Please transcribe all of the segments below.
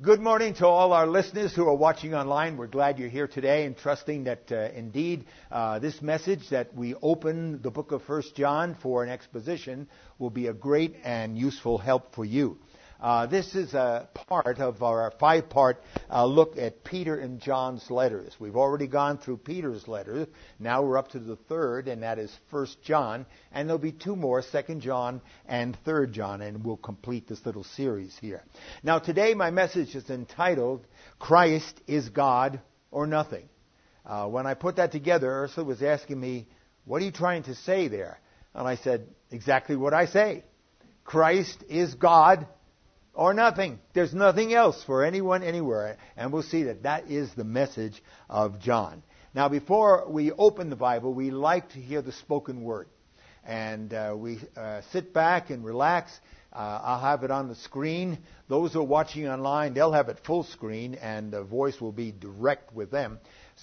Good morning to all our listeners who are watching online. We're glad you're here today and trusting that indeed this message that we open the book of 1 John for an exposition will be a great and useful help for you. This is a part of our five-part look at Peter and John's letters. We've already gone through Peter's letter. Now we're up to the third, and that is 1 John. And there'll be two more, 2 John and 3 John, and we'll complete this little series here. Now today my message is entitled, Christ is God or Nothing. When I put that together, Ursula was asking me, what are you trying to say there? And I said, exactly what I say. Christ is God or nothing. There's nothing else for anyone anywhere. And we'll see that that is the message of John. Now, before we open the Bible, we like to hear the spoken word. And we sit back and relax. I'll have it on the screen. Those who are watching online, they'll have it full screen, and the voice will be direct with them.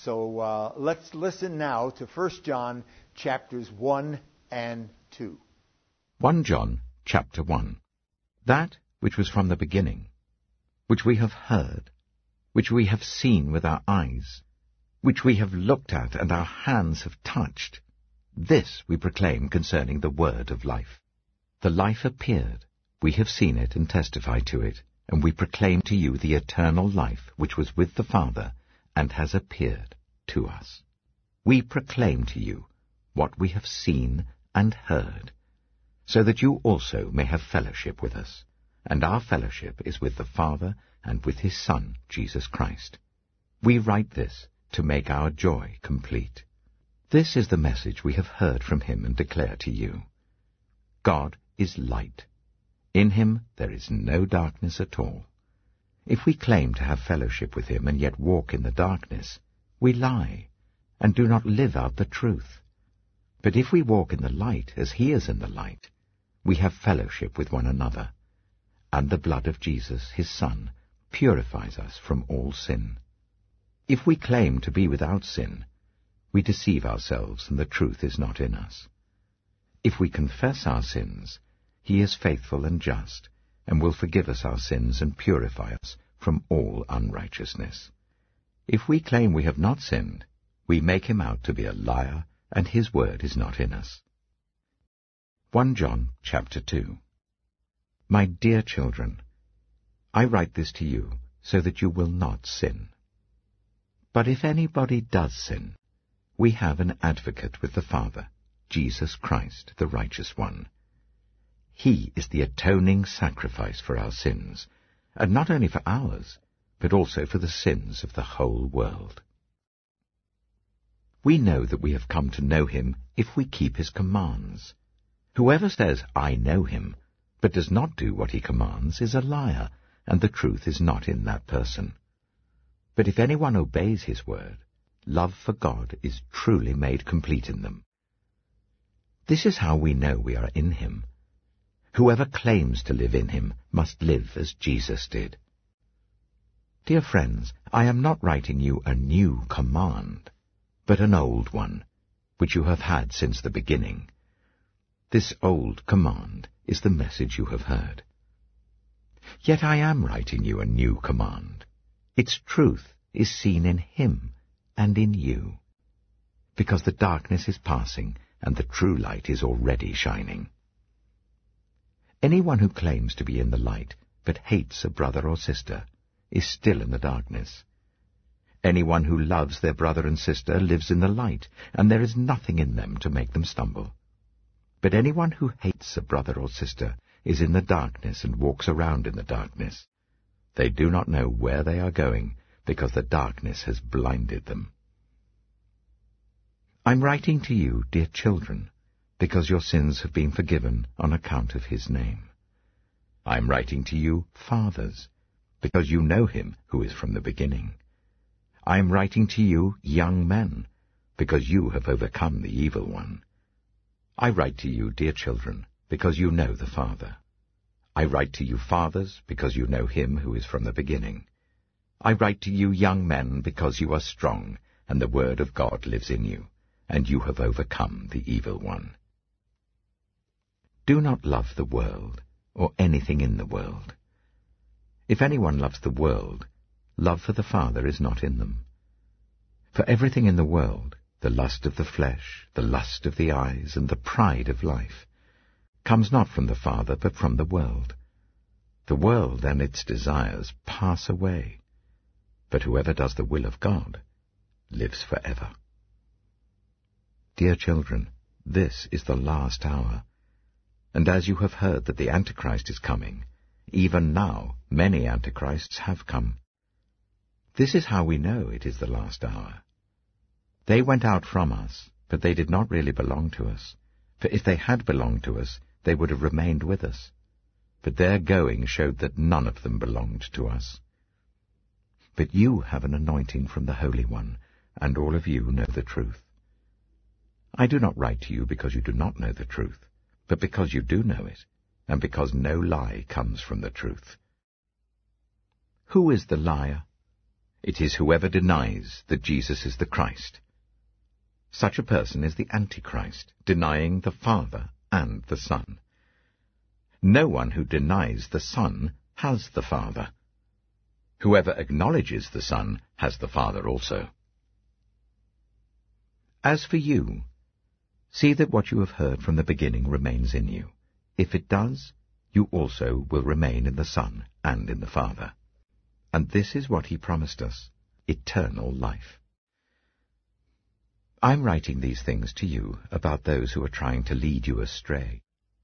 So let's listen now to 1 John chapters 1 and 2. 1 John chapter 1. That which was from the beginning, which we have heard, which we have seen with our eyes, which we have looked at and our hands have touched, this we proclaim concerning the word of life. The life appeared, we have seen it and testify to it, and we proclaim to you the eternal life which was with the Father and has appeared to us. We proclaim to you what we have seen and heard, so that you also may have fellowship with us. And our fellowship is with the Father and with His Son, Jesus Christ. We write this to make our joy complete. This is the message we have heard from Him and declare to you. God is light. In Him there is no darkness at all. If we claim to have fellowship with Him and yet walk in the darkness, we lie and do not live out the truth. But if we walk in the light as He is in the light, we have fellowship with one another. And the blood of Jesus, His Son, purifies us from all sin. If we claim to be without sin, we deceive ourselves and the truth is not in us. If we confess our sins, He is faithful and just, and will forgive us our sins and purify us from all unrighteousness. If we claim we have not sinned, we make Him out to be a liar, and His word is not in us. 1 John chapter 2. My dear children, I write this to you so that you will not sin. But if anybody does sin, we have an advocate with the Father, Jesus Christ, the righteous one. He is the atoning sacrifice for our sins, and not only for ours, but also for the sins of the whole world. We know that we have come to know Him if we keep His commands. Whoever says, I know Him, but does not do what He commands, is a liar, and the truth is not in that person. But if anyone obeys His word, love for God is truly made complete in them. This is how we know we are in Him. Whoever claims to live in Him must live as Jesus did. Dear friends, I am not writing you a new command, but an old one, which you have had since the beginning. This old command is the message you have heard. Yet I am writing you a new command. Its truth is seen in Him and in you, because the darkness is passing and the true light is already shining. Anyone who claims to be in the light but hates a brother or sister is still in the darkness. Anyone who loves their brother and sister lives in the light, and there is nothing in them to make them stumble. But anyone who hates a brother or sister is in the darkness and walks around in the darkness. They do not know where they are going, because the darkness has blinded them. I'm writing to you, dear children, because your sins have been forgiven on account of His name. I'm writing to you, fathers, because you know Him who is from the beginning. I'm writing to you, young men, because you have overcome the evil one. I write to you, dear children, because you know the Father. I write to you, fathers, because you know Him who is from the beginning. I write to you, young men, because you are strong, and the word of God lives in you, and you have overcome the evil one. Do not love the world, or anything in the world. If anyone loves the world, love for the Father is not in them. For everything in the world, the lust of the flesh, the lust of the eyes, and the pride of life, comes not from the Father, but from the world. The world and its desires pass away, but whoever does the will of God lives forever. Dear children, this is the last hour, and as you have heard that the Antichrist is coming, even now many Antichrists have come. This is how we know it is the last hour. They went out from us, but they did not really belong to us, for if they had belonged to us, they would have remained with us. But their going showed that none of them belonged to us. But you have an anointing from the Holy One, and all of you know the truth. I do not write to you because you do not know the truth, but because you do know it, and because no lie comes from the truth. Who is the liar? It is whoever denies that Jesus is the Christ. Such a person is the Antichrist, denying the Father and the Son. No one who denies the Son has the Father. Whoever acknowledges the Son has the Father also. As for you, see that what you have heard from the beginning remains in you. If it does, you also will remain in the Son and in the Father. And this is what he promised us, eternal life. I'm writing these things to you about those who are trying to lead you astray.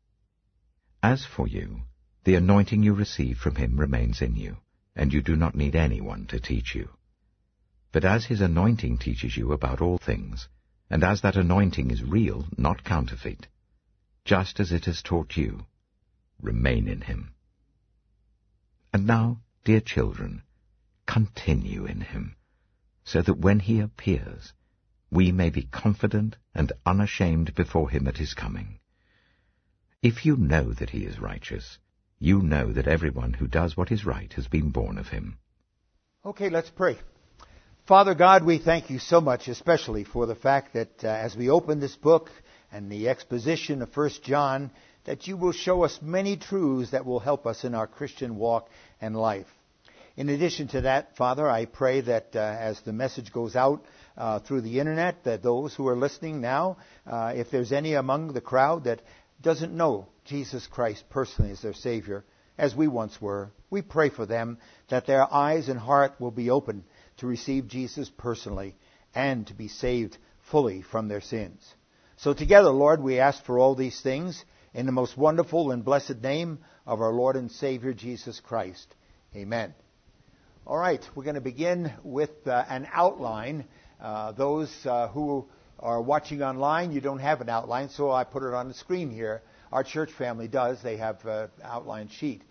As for you, the anointing you received from him remains in you, and you do not need anyone to teach you. But as his anointing teaches you about all things, and as that anointing is real, not counterfeit, just as it has taught you, remain in him. And now, dear children, continue in him, so that when he appears, we may be confident and unashamed before him at his coming. If you know that he is righteous, you know that everyone who does what is right has been born of him. Okay, let's pray. Father God, we thank you so much, especially for the fact that as we open this book and the exposition of 1 John, that you will show us many truths that will help us in our Christian walk and life. In addition to that, Father, I pray that as the message goes out through the internet, that those who are listening now, if there's any among the crowd that doesn't know Jesus Christ personally as their Savior, as we once were, we pray for them that their eyes and heart will be open to receive Jesus personally and to be saved fully from their sins. So together, Lord, we ask for all these things in the most wonderful and blessed name of our Lord and Savior Jesus Christ. Amen. All right, we're going to begin with an outline. Those who are watching online, you don't have an outline, so I put it on the screen here. Our church family does. They have an outline sheet.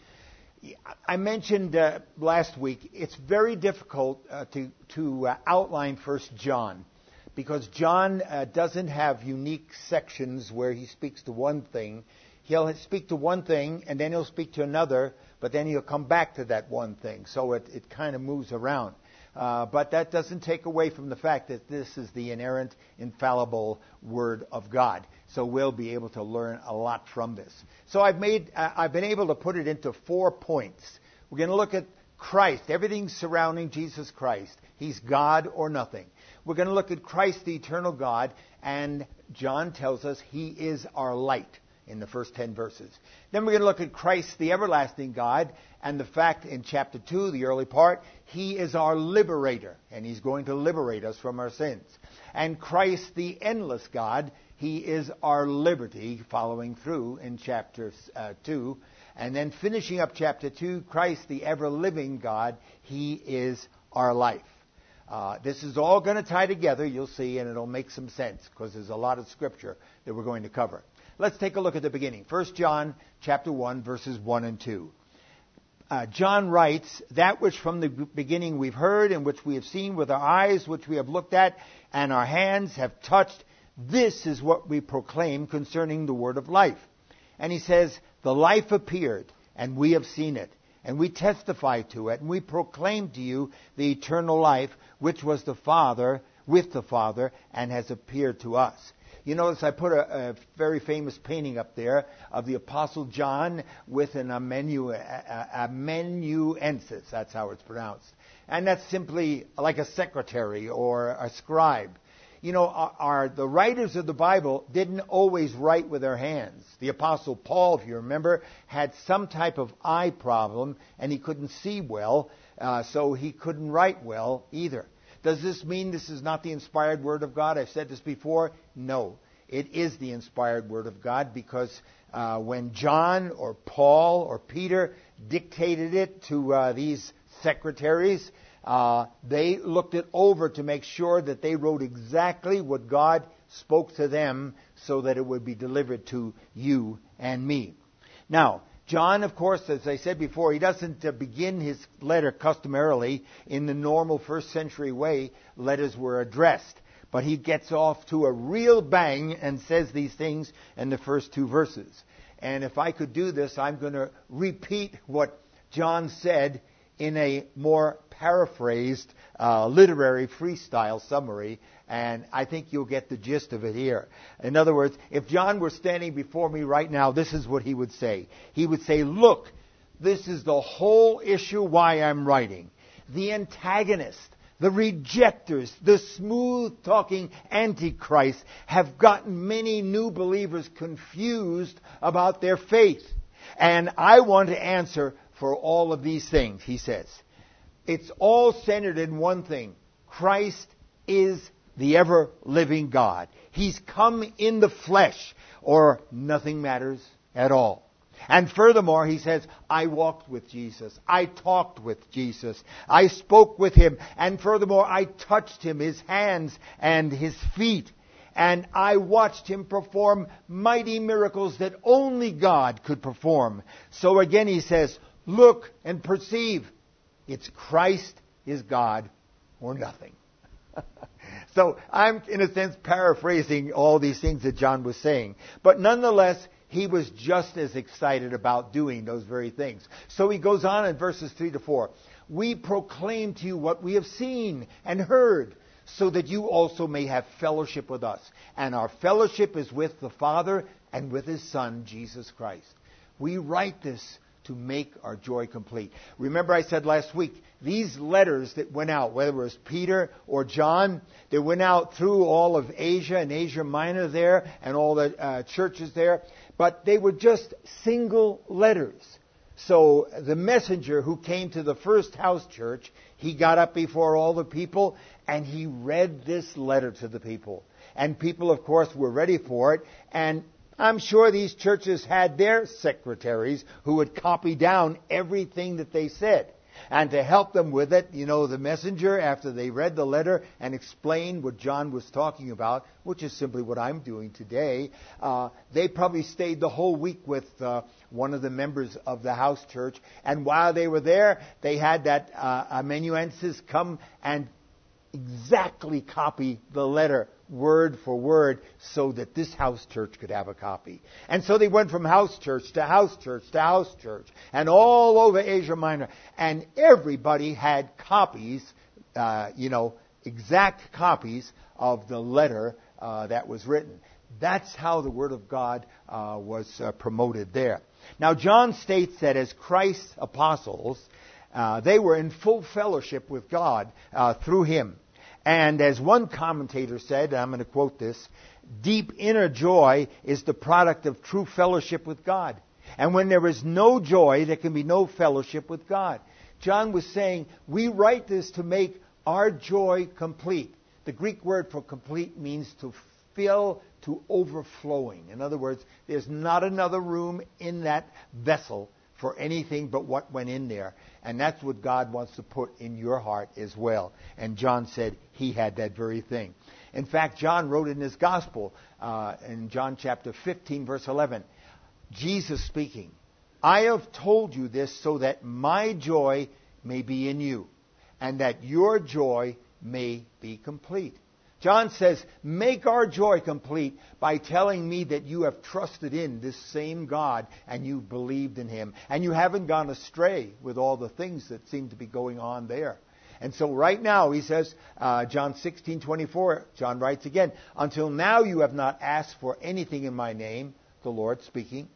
I mentioned last week, it's very difficult to outline 1 John because John doesn't have unique sections where he speaks to one thing. He'll speak to one thing, and then he'll speak to another, but then he'll come back to that one thing. So it kind of moves around. But that doesn't take away from the fact that this is the inerrant, infallible Word of God. So we'll be able to learn a lot from this. So I've been able to put it into 4 points. We're going to look at Christ, everything surrounding Jesus Christ. He's God or nothing. We're going to look at Christ, the eternal God, and John tells us He is our light in the first 10 verses. Then we're going to look at Christ, the everlasting God, and the fact in chapter 2, the early part, He is our liberator, and He's going to liberate us from our sins. And Christ, the endless God, He is our liberty, following through in chapter 2. And then finishing up chapter 2, Christ, the ever-living God, He is our life. This is all going to tie together, you'll see, and it'll make some sense, because there's a lot of scripture that we're going to cover. Let's take a look at the beginning. 1 John chapter 1, verses 1 and 2. John writes, "That which from the beginning we've heard, and which we have seen with our eyes, which we have looked at, and our hands have touched, this is what we proclaim concerning the word of life." And he says, "The life appeared, and we have seen it, and we testify to it, and we proclaim to you the eternal life, which was with the Father, and has appeared to us." You notice I put a very famous painting up there of the Apostle John with an amanuensis. That's how it's pronounced. And that's simply like a secretary or a scribe. You know, the writers of the Bible didn't always write with their hands. The Apostle Paul, if you remember, had some type of eye problem and he couldn't see well, so he couldn't write well either. Does this mean this is not the inspired Word of God? I've said this before. No, it is the inspired Word of God, because when John or Paul or Peter dictated it to these secretaries, they looked it over to make sure that they wrote exactly what God spoke to them, so that it would be delivered to you and me. Now, John, of course, as I said before, he doesn't begin his letter customarily in the normal first century way letters were addressed. But he gets off to a real bang and says these things in the first 2 verses. And if I could do this, I'm going to repeat what John said in a more paraphrased literary freestyle summary, and I think you'll get the gist of it here. In other words, if John were standing before me right now, this is what he would say. He would say, look, this is the whole issue why I'm writing. The antagonist, the rejectors, the smooth-talking antichrist have gotten many new believers confused about their faith. And I want to answer for all of these things, he says. It's all centered in one thing. Christ is the ever-living God. He's come in the flesh, or nothing matters at all. And furthermore, he says, I walked with Jesus. I talked with Jesus. I spoke with him. And furthermore, I touched him, his hands and his feet. And I watched him perform mighty miracles that only God could perform. So again, he says, look and perceive. It's Christ is God or nothing. So I'm, in a sense, paraphrasing all these things that John was saying. But nonetheless, he was just as excited about doing those very things. So he goes on in verses 3 to 4. We proclaim to you what we have seen and heard, so that you also may have fellowship with us. And our fellowship is with the Father and with his Son, Jesus Christ. We write this to make our joy complete. Remember I said last week, these letters that went out, whether it was Peter or John, they went out through all of Asia and Asia Minor there and all the churches there, but they were just single letters. So the messenger who came to the first house church, he got up before all the people and he read this letter to the people. And people, of course, were ready for it. And I'm sure these churches had their secretaries who would copy down everything that they said. And to help them with it, you know, the messenger, after they read the letter and explained what John was talking about, which is simply what I'm doing today, they probably stayed the whole week with one of the members of the house church. And while they were there, they had that amanuensis come and exactly copy the letter word for word so that this house church could have a copy. And so they went from house church to house church to house church and all over Asia Minor. And everybody had copies, exact copies of the letter that was written. That's how the Word of God was promoted there. Now, John states that as Christ's apostles, they were in full fellowship with God through him. And as one commentator said, I'm going to quote this, deep inner joy is the product of true fellowship with God. And when there is no joy, there can be no fellowship with God. John was saying, we write this to make our joy complete. The Greek word for complete means to fill to overflowing. In other words, there's not another room in that vessel for anything but what went in there. And that's what God wants to put in your heart as well. And John said he had that very thing. In fact, John wrote in his gospel, in John chapter 15, verse 11, Jesus speaking, I have told you this so that my joy may be in you, and that your joy may be complete. John says, make our joy complete by telling me that you have trusted in this same God and you believed in him. And you haven't gone astray with all the things that seem to be going on there. And so right now, he says, John 16:24, John writes again, until now you have not asked for anything in my name, the Lord speaking.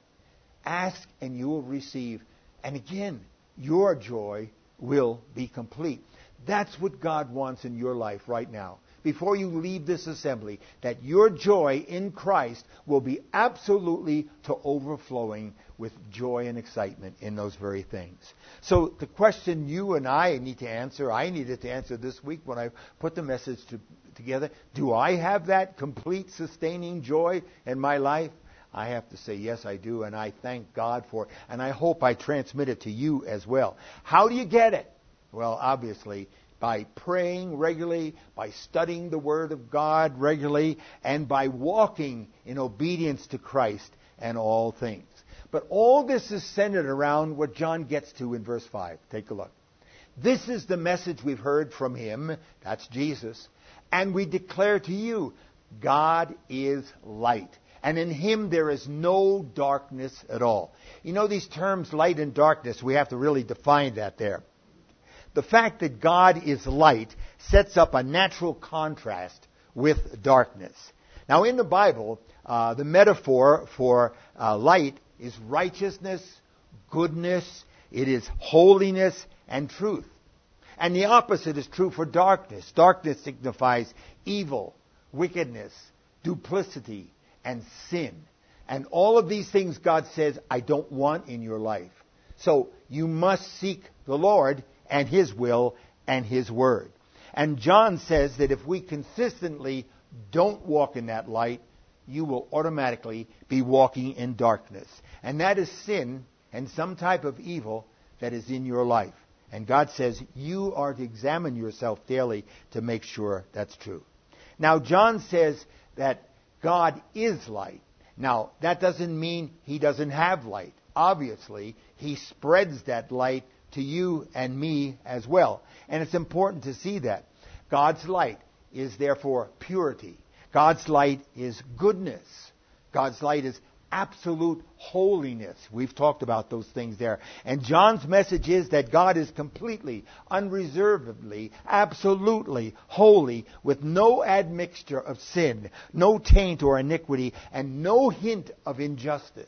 Ask and you will receive. And again, your joy will be complete. That's what God wants in your life right now. Before you leave this assembly, that your joy in Christ will be absolutely to overflowing with joy and excitement in those very things. So the question you and I need to answer, I needed to answer this week when I put the message together, do I have that complete sustaining joy in my life? I have to say, yes, I do, and I thank God for it, and I hope I transmit it to you as well. How do you get it? Well, obviously, by praying regularly, by studying the Word of God regularly, and by walking in obedience to Christ and all things. But all this is centered around what John gets to in verse 5. Take a look. This is the message we've heard from Him, that's Jesus, and we declare to you, God is light, and in Him there is no darkness at all. You know, these terms, light and darkness, we have to really define that there. The fact that God is light sets up a natural contrast with darkness. Now, in the Bible, the metaphor for light is righteousness, goodness, it is holiness and truth. And the opposite is true for darkness. Darkness signifies evil, wickedness, duplicity, and sin. And all of these things God says, I don't want in your life. So you must seek the Lord and His will and His word. And John says that if we consistently don't walk in that light, you will automatically be walking in darkness. And that is sin and some type of evil that is in your life. And God says you are to examine yourself daily to make sure that's true. Now, John says that God is light. Now, that doesn't mean He doesn't have light. Obviously, He spreads that light to you and me as well. And it's important to see that. God's light is therefore purity. God's light is goodness. God's light is absolute holiness. We've talked about those things there. And John's message is that God is completely, unreservedly, absolutely holy, with no admixture of sin, no taint or iniquity, and no hint of injustice.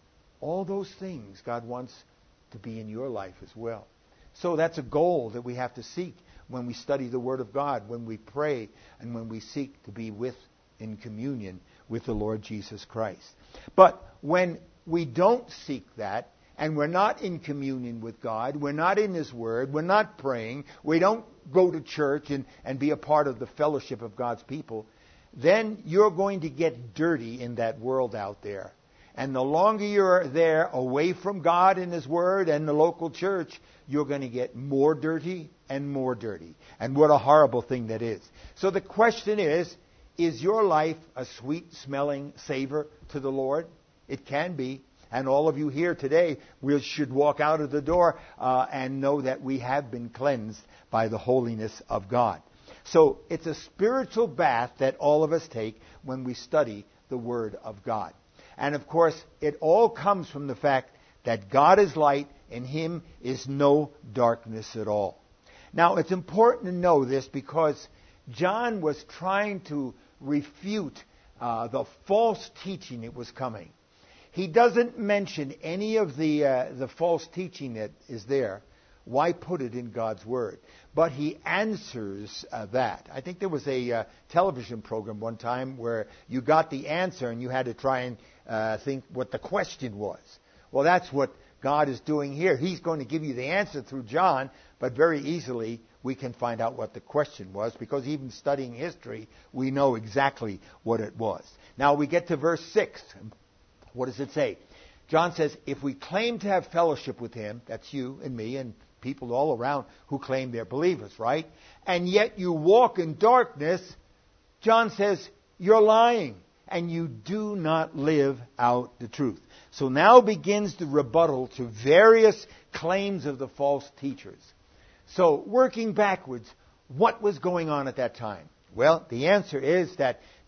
All those things God wants to be in your life as well. So that's a goal that we have to seek when we study the Word of God, when we pray, and when we seek to be in communion with the Lord Jesus Christ. But when we don't seek that, and we're not in communion with God, we're not in His Word, we're not praying, we don't go to church and be a part of the fellowship of God's people, then you're going to get dirty in that world out there. And the longer you're there away from God and His Word and the local church, you're going to get more dirty and more dirty. And what a horrible thing that is. So the question is your life a sweet-smelling savor to the Lord? It can be. And all of you here today, we should walk out of the door and know that we have been cleansed by the holiness of God. So it's a spiritual bath that all of us take when we study the Word of God. And of course, it all comes from the fact that God is light, in Him is no darkness at all. Now, it's important to know this because John was trying to refute the false teaching that was coming. He doesn't mention any of the false teaching that is there. Why put it in God's Word? But he answers that. I think there was a television program one time where you got the answer and you had to try and think what the question was. Well, that's what God is doing here. He's going to give you the answer through John, but very easily we can find out what the question was, because even studying history, we know exactly what it was. Now we get to verse 6. What does it say? John says, if we claim to have fellowship with Him, that's you and me and people all around who claim they're believers, right? And yet you walk in darkness, John says, you're lying and you do not live out the truth. So now begins the rebuttal to various claims of the false teachers. So working backwards, what was going on at that time? Well, the answer is that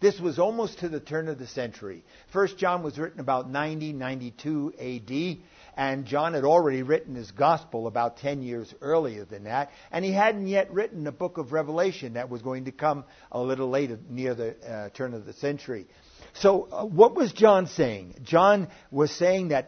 This was almost to the turn of the century. 1 John was written about 92 AD, and John had already written his gospel about 10 years earlier than that, and he hadn't yet written the book of Revelation that was going to come a little later, near the turn of the century. So what was John saying? John was saying that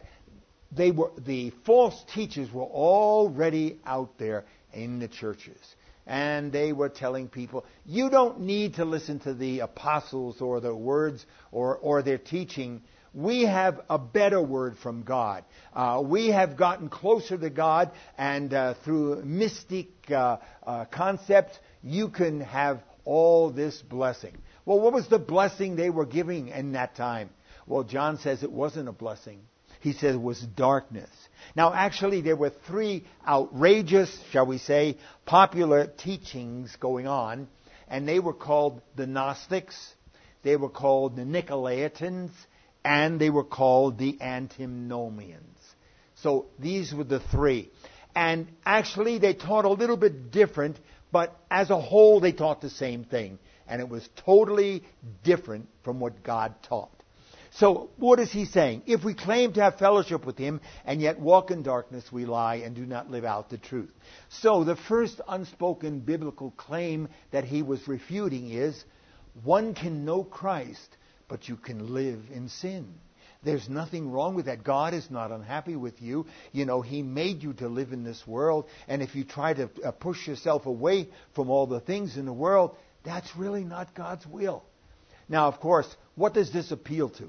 the false teachers were already out there in the churches. And they were telling people, you don't need to listen to the apostles or their words or their teaching. We have a better word from God. We have gotten closer to God, and through mystic concepts, you can have all this blessing. Well, what was the blessing they were giving in that time? Well, John says it wasn't a blessing. He said it was darkness. Now, actually, there were three outrageous, shall we say, popular teachings going on, and they were called the Gnostics, they were called the Nicolaitans, and they were called the Antinomians. So these were the three. And actually, they taught a little bit different, but as a whole, they taught the same thing. And it was totally different from what God taught. So what is he saying? If we claim to have fellowship with him and yet walk in darkness, we lie and do not live out the truth. So the first unspoken biblical claim that he was refuting is, one can know Christ, but you can live in sin. There's nothing wrong with that. God is not unhappy with you. You know, he made you to live in this world. And if you try to push yourself away from all the things in the world, that's really not God's will. Now, of course, what does this appeal to?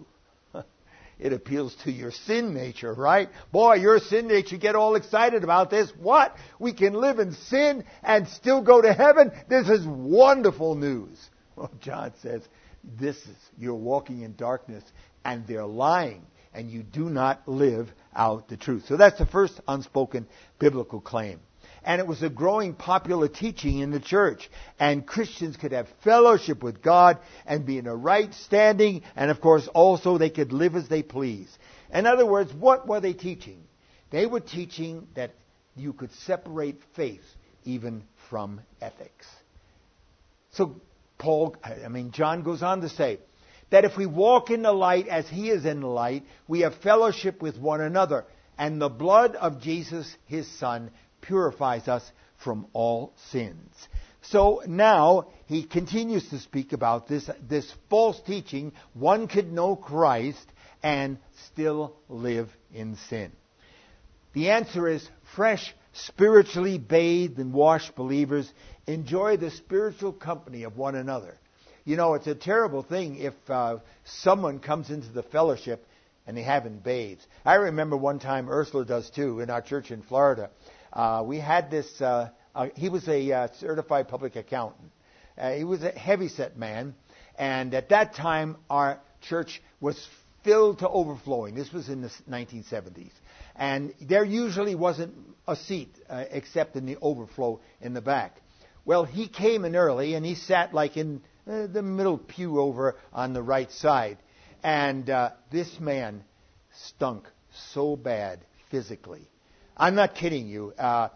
It appeals to your sin nature, right? Boy, your sin nature, get all excited about this. What? We can live in sin and still go to heaven? This is wonderful news. Well, John says, you're walking in darkness and they're lying and you do not live out the truth. So that's the first unspoken biblical claim. And it was a growing popular teaching in the church. And Christians could have fellowship with God and be in a right standing. And of course, also they could live as they please. In other words, what were they teaching? They were teaching that you could separate faith even from ethics. So John goes on to say that if we walk in the light as he is in the light, we have fellowship with one another. And the blood of Jesus, his Son, purifies us from all sins. So now he continues to speak about this false teaching. One could know Christ and still live in sin. The answer is fresh, spiritually bathed and washed believers enjoy the spiritual company of one another. You know, it's a terrible thing if someone comes into the fellowship and they haven't bathed. I remember one time, Ursula does too, in our church in Florida. We had this, he was a certified public accountant. He was a heavyset man. And at that time, our church was filled to overflowing. This was in the 1970s. And there usually wasn't a seat except in the overflow in the back. Well, he came in early and he sat like in the middle pew over on the right side. And this man stunk so bad physically. I'm not kidding you.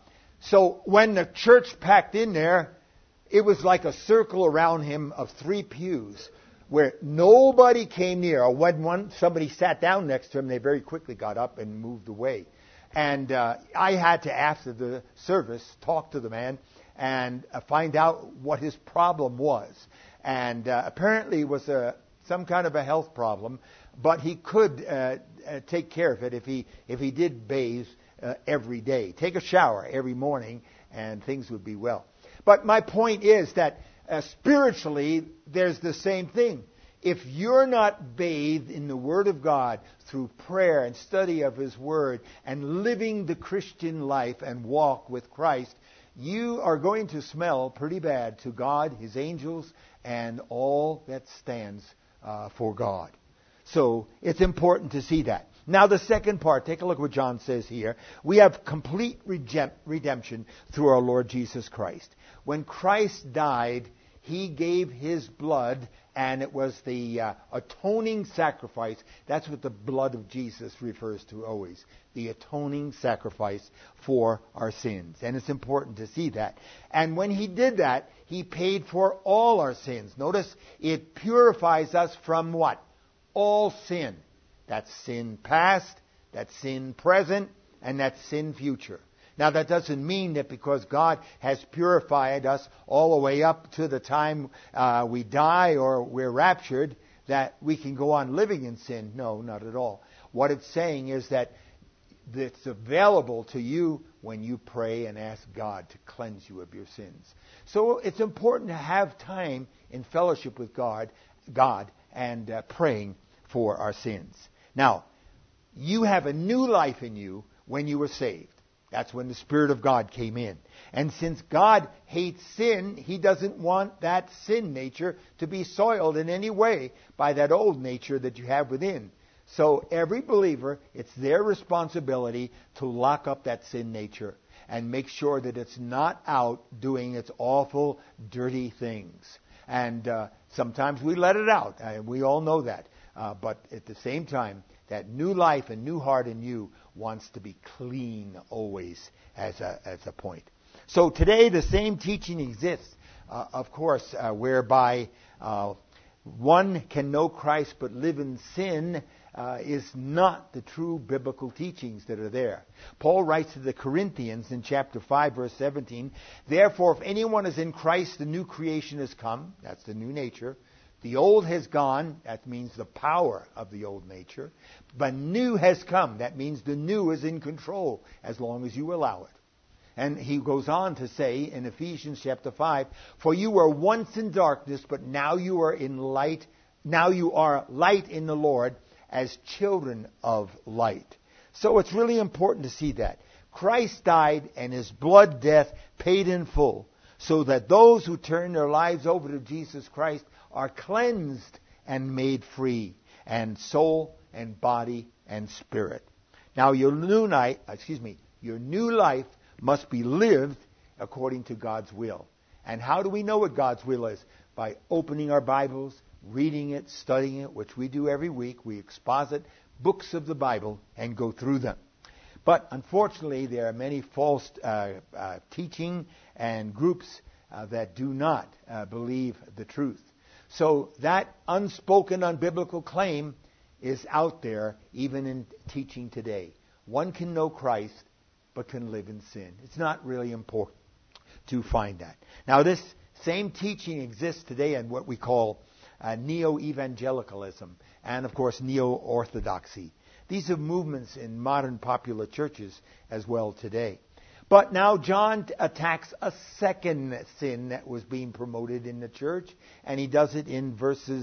So when the church packed in there, it was like a circle around him of 3 pews where nobody came near. Or when somebody sat down next to him, they very quickly got up and moved away. And I had to, after the service, talk to the man and find out what his problem was. And apparently it was some kind of a health problem, but he could take care of it if he did bathe every day. Take a shower every morning and things would be well. But my point is that spiritually there's the same thing. If you're not bathed in the Word of God through prayer and study of His Word and living the Christian life and walk with Christ, you are going to smell pretty bad to God, His angels, and all that stands for God. So it's important to see that. Now the second part, take a look what John says here. We have complete redemption through our Lord Jesus Christ. When Christ died, He gave His blood and it was the atoning sacrifice. That's what the blood of Jesus refers to always. The atoning sacrifice for our sins. And it's important to see that. And when he did that, he paid for all our sins. Notice, it purifies us from what? All sin. That's sin past, that's sin present, and that's sin future. Now, that doesn't mean that because God has purified us all the way up to the time we die or we're raptured, that we can go on living in sin. No, not at all. What it's saying is that it's available to you when you pray and ask God to cleanse you of your sins. So it's important to have time in fellowship with God and praying for our sins. Now, you have a new life in you when you were saved. That's when the Spirit of God came in. And since God hates sin, He doesn't want that sin nature to be soiled in any way by that old nature that you have within. So every believer, it's their responsibility to lock up that sin nature and make sure that it's not out doing its awful, dirty things. And sometimes we let it out, and we all know that. But at the same time, that new life and new heart in you wants to be clean always as a point. So today the same teaching exists, of course, whereby one can know Christ but live in sin is not the true biblical teachings that are there. Paul writes to the Corinthians in chapter 5, verse 17, "Therefore, if anyone is in Christ, the new creation has come." That's the new nature. The old has gone. That means the power of the old nature. But new has come. That means the new is in control as long as you allow it. And he goes on to say in Ephesians chapter 5, "For you were once in darkness, but now you are in light. Now you are light in the Lord as children of light." So it's really important to see that. Christ died and His blood death paid in full, so that those who turn their lives over to Jesus Christ are cleansed and made free, and soul and body and spirit. Now your new life must be lived according to God's will. And how do we know what God's will is? By opening our Bibles, reading it, studying it, which we do every week. We exposit books of the Bible and go through them. But unfortunately, there are many false teaching and groups that do not believe the truth. So that unspoken, unbiblical claim is out there even in teaching today. One can know Christ but can live in sin. It's not really important to find that. Now, this same teaching exists today in what we call neo-evangelicalism and, of course, neo-orthodoxy. These are movements in modern popular churches as well today. But now John attacks a second sin that was being promoted in the church, and he does it in verses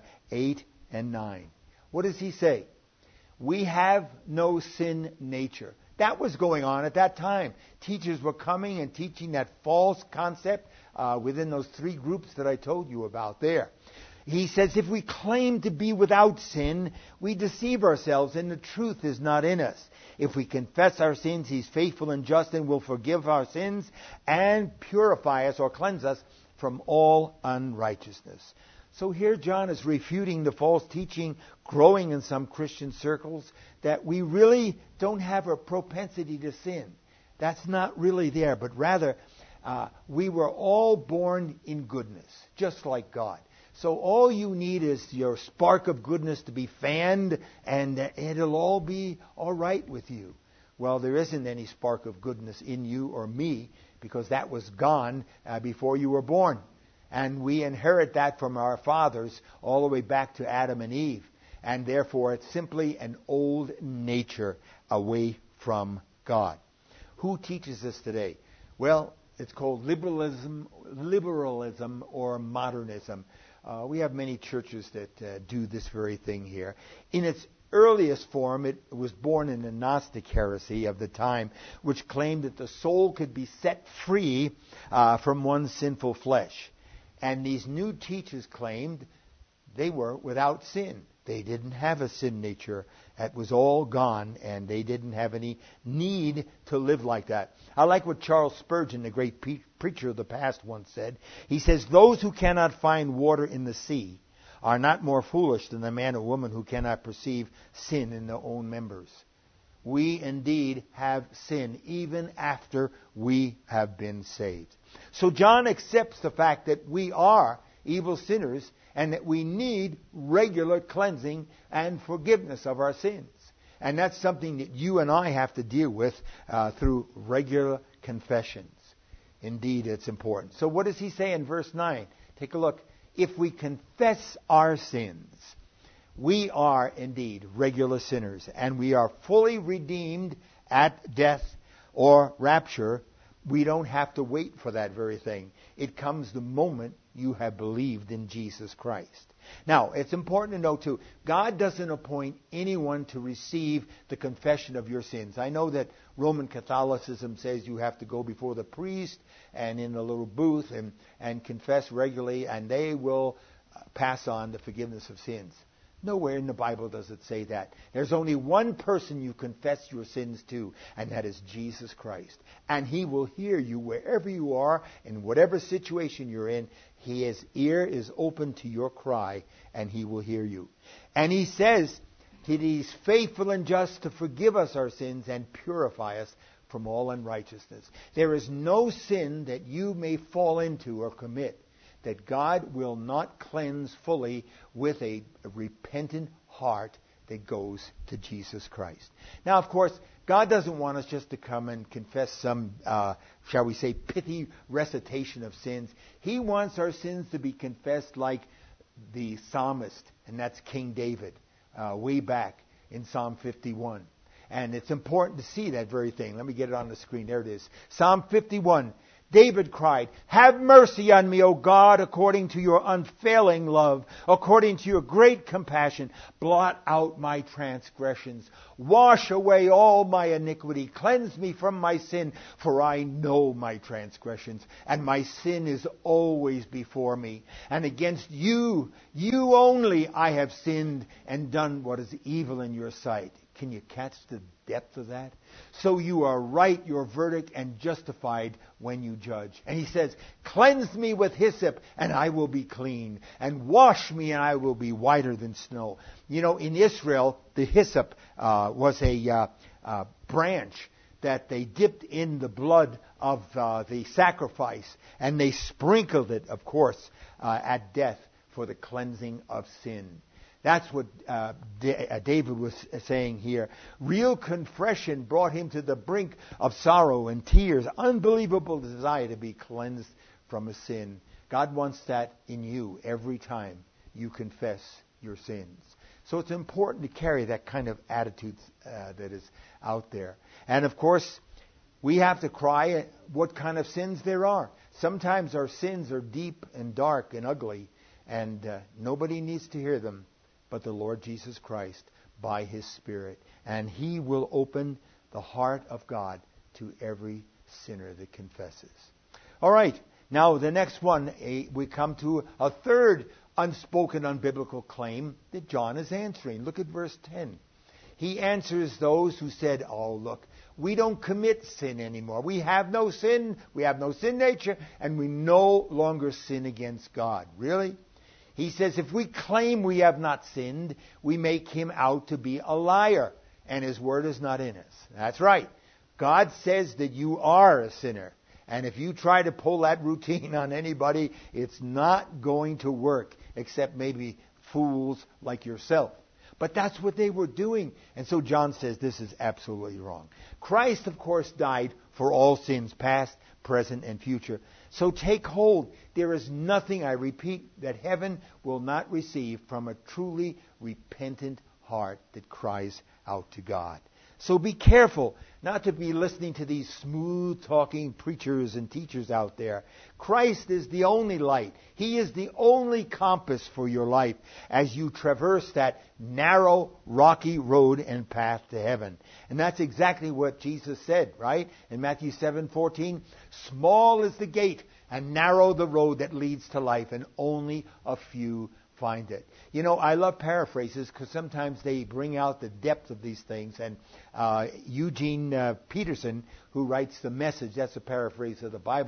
8 and 9. What does he say? We have no sin nature. That was going on at that time. Teachers were coming and teaching that false concept within those three groups that I told you about there. He says, if we claim to be without sin, we deceive ourselves and the truth is not in us. If we confess our sins, He's faithful and just and will forgive our sins and purify us or cleanse us from all unrighteousness. So here John is refuting the false teaching growing in some Christian circles that we really don't have a propensity to sin. That's not really there, but rather we were all born in goodness, just like God. So all you need is your spark of goodness to be fanned, and it'll all be all right with you. Well, there isn't any spark of goodness in you or me, because that was gone before you were born. And we inherit that from our fathers all the way back to Adam and Eve. And therefore, it's simply an old nature away from God. Who teaches this today? Well, it's called liberalism or modernism. We have many churches that do this very thing here. In its earliest form, it was born in the Gnostic heresy of the time, which claimed that the soul could be set free from one's sinful flesh. And these new teachers claimed they were without sin. They didn't have a sin nature. It was all gone, and they didn't have any need to live like that. I like what Charles Spurgeon, the great preacher of the past, once said. He says, those who cannot find water in the sea are not more foolish than the man or woman who cannot perceive sin in their own members. We indeed have sin even after we have been saved. So John accepts the fact that we are evil sinners and that we need regular cleansing and forgiveness of our sins. And that's something that you and I have to deal with through regular confessions. Indeed, it's important. So what does he say in verse 9? Take a look. If we confess our sins, we are indeed regular sinners, and we are fully redeemed at death or rapture. We don't have to wait for that very thing. It comes the moment you have believed in Jesus Christ. Now, it's important to note, too, God doesn't appoint anyone to receive the confession of your sins. I know that Roman Catholicism says you have to go before the priest and in a little booth and confess regularly, and they will pass on the forgiveness of sins. Nowhere in the Bible does it say that. There's only one person you confess your sins to, and that is Jesus Christ. And He will hear you wherever you are, in whatever situation you're in. His ear is open to your cry, and He will hear you. And He says that He's faithful and just to forgive us our sins and purify us from all unrighteousness. There is no sin that you may fall into or commit that God will not cleanse fully with a repentant heart that goes to Jesus Christ. Now, of course, God doesn't want us just to come and confess some, shall we say, pithy recitation of sins. He wants our sins to be confessed like the psalmist, and that's King David, way back in Psalm 51. And it's important to see that very thing. Let me get it on the screen. There it is. Psalm 51. David cried, "Have mercy on me, O God, according to your unfailing love, according to your great compassion. Blot out my transgressions. Wash away all my iniquity. Cleanse me from my sin, for I know my transgressions, and my sin is always before me. And against you, you only, I have sinned and done what is evil in your sight." Can you catch the depth of that? So you are right, your verdict, and justified when you judge. And he says, "Cleanse me with hyssop, and I will be clean. And wash me, and I will be whiter than snow." You know, in Israel, the hyssop was a branch that they dipped in the blood of the sacrifice. And they sprinkled it, of course, at death for the cleansing of sin. That's what David was saying here. Real confession brought him to the brink of sorrow and tears. Unbelievable desire to be cleansed from a sin. God wants that in you every time you confess your sins. So it's important to carry that kind of attitude that is out there. And of course, we have to cry what kind of sins there are. Sometimes our sins are deep and dark and ugly, and nobody needs to hear them but the Lord Jesus Christ by His Spirit. And He will open the heart of God to every sinner that confesses. All right, now the next one, we come to a third unspoken, unbiblical claim that John is answering. Look at verse 10. He answers those who said, "Oh, look, we don't commit sin anymore. We have no sin. We have no sin nature, and we no longer sin against God." Really? He says, if we claim we have not sinned, we make Him out to be a liar, and His word is not in us. That's right. God says that you are a sinner. And if you try to pull that routine on anybody, it's not going to work, except maybe fools like yourself. But that's what they were doing. And so John says this is absolutely wrong. Christ, of course, died for all sins, past, present, and future. So take hold. There is nothing, I repeat, that heaven will not receive from a truly repentant heart that cries out to God. So be careful not to be listening to these smooth-talking preachers and teachers out there. Christ is the only light. He is the only compass for your life as you traverse that narrow, rocky road and path to heaven. And that's exactly what Jesus said, right? In Matthew 7:14, "Small is the gate and narrow the road that leads to life, and only a few find it." You know, I love paraphrases because sometimes they bring out the depth of these things. And Eugene Peterson, who writes The Message, that's a paraphrase of the Bible,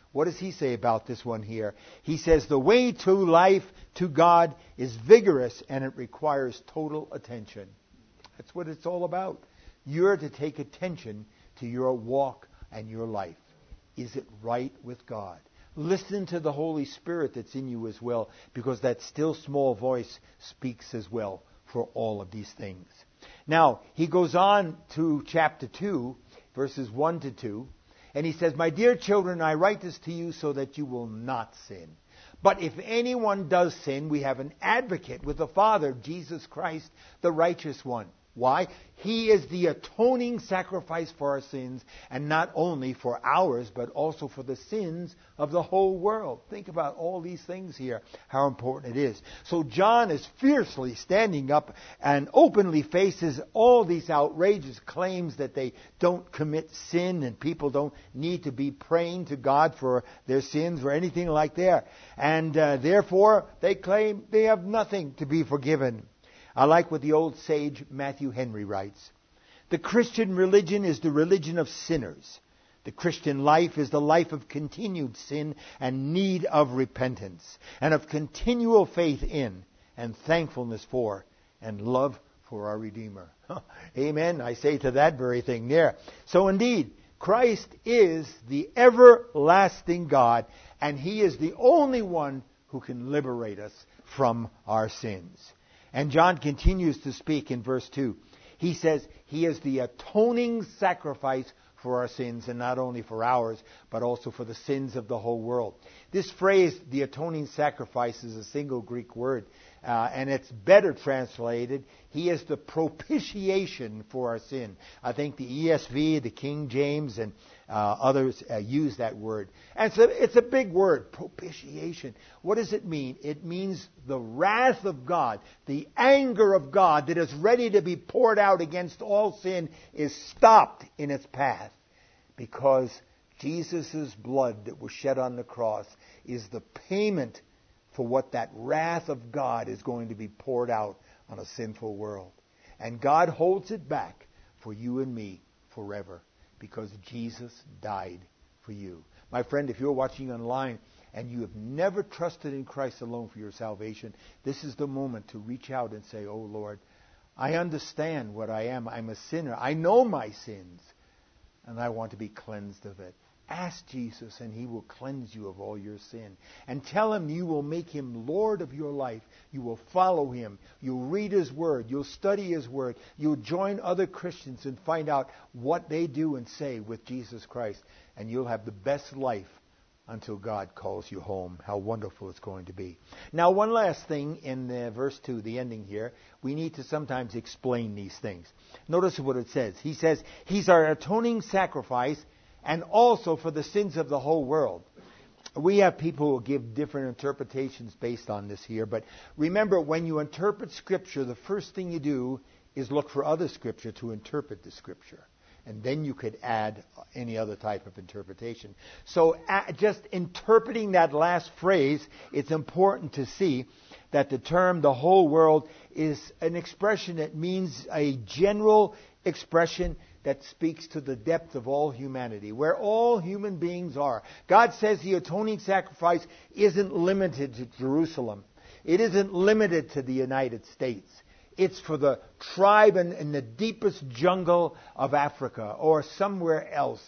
What does he say about this one here? He says, the way to life, to God, is vigorous and it requires total attention. That's what it's all about. You're to take attention to your walk and your life. Is it right with God? Listen to the Holy Spirit that's in you as well, because that still small voice speaks as well for all of these things. Now, he goes on to chapter 2, verses 1 to 2, and he says, my dear children, I write this to you so that you will not sin. But if anyone does sin, we have an advocate with the Father, Jesus Christ, the righteous one. Why? He is the atoning sacrifice for our sins, and not only for ours, but also for the sins of the whole world. Think about all these things here, how important it is. So John is fiercely standing up and openly faces all these outrageous claims that they don't commit sin and people don't need to be praying to God for their sins or anything like that. And therefore, they claim they have nothing to be forgiven. I like what the old sage Matthew Henry writes. The Christian religion is the religion of sinners. The Christian life is the life of continued sin and need of repentance, and of continual faith in and thankfulness for and love for our Redeemer. Amen. I say to that very thing there. So indeed, Christ is the everlasting God, and He is the only one who can liberate us from our sins. And John continues to speak in verse 2. He says, He is the atoning sacrifice for our sins, and not only for ours, but also for the sins of the whole world. This phrase, the atoning sacrifice, is a single Greek word, and it's better translated, He is the propitiation for our sin. I think the ESV, the King James, and others use that word. And so it's a big word, propitiation. What does it mean? It means the wrath of God, the anger of God that is ready to be poured out against all sin is stopped in its path, because Jesus' blood that was shed on the cross is the payment for what that wrath of God is going to be poured out on a sinful world. And God holds it back for you and me forever, because Jesus died for you. My friend, if you're watching online and you have never trusted in Christ alone for your salvation, this is the moment to reach out and say, oh Lord, I understand what I am. I'm a sinner. I know my sins, and I want to be cleansed of it. Ask Jesus, and He will cleanse you of all your sin. And tell Him you will make Him Lord of your life. You will follow Him. You'll read His Word. You'll study His Word. You'll join other Christians and find out what they do and say with Jesus Christ. And you'll have the best life until God calls you home. How wonderful it's going to be. Now, one last thing in verse 2, the ending here. We need to sometimes explain these things. Notice what it says. He says, He's our atoning sacrifice, and also for the sins of the whole world. We have people who give different interpretations based on this here, but remember, when you interpret Scripture, the first thing you do is look for other Scripture to interpret the Scripture. And then you could add any other type of interpretation. So just interpreting that last phrase, it's important to see that the term the whole world is an expression that means a general expression that speaks to the depth of all humanity, where all human beings are. God says the atoning sacrifice isn't limited to Jerusalem. It isn't limited to the United States. It's for the tribe in the deepest jungle of Africa or somewhere else.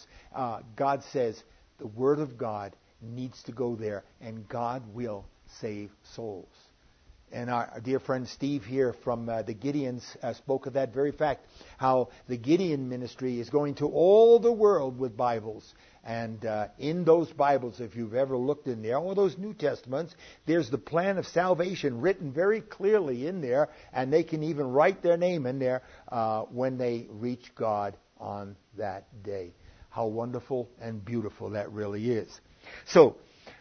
God says the Word of God needs to go there, and God will save souls. And our dear friend Steve here from the Gideons spoke of that very fact, how the Gideon ministry is going to all the world with Bibles. And in those Bibles, if you've ever looked in there, all those New Testaments, there's the plan of salvation written very clearly in there, and they can even write their name in there when they reach God on that day. How wonderful and beautiful that really is. So,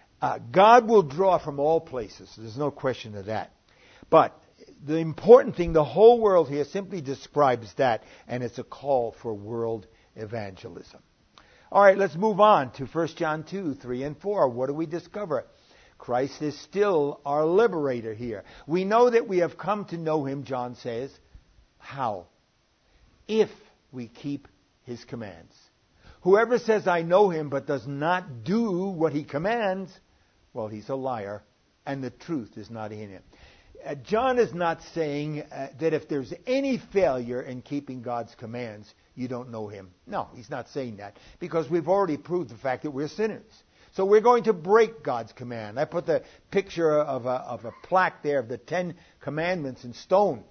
God will draw from all places. There's no question of that. But the important thing, the whole world here simply describes that, and it's a call for world evangelism. All right, let's move on to 1 John 2, 3 and 4. What do we discover? Christ is still our liberator here. We know that we have come to know Him, John says. How? If we keep His commands. Whoever says, I know him, but does not do what he commands, well, he's a liar, and the truth is not in him. John is not saying that if there's any failure in keeping God's commands, you don't know him. No, he's not saying that, because we've already proved the fact that we're sinners. So we're going to break God's command. I put the picture of a plaque there of the 10 Commandments in stone.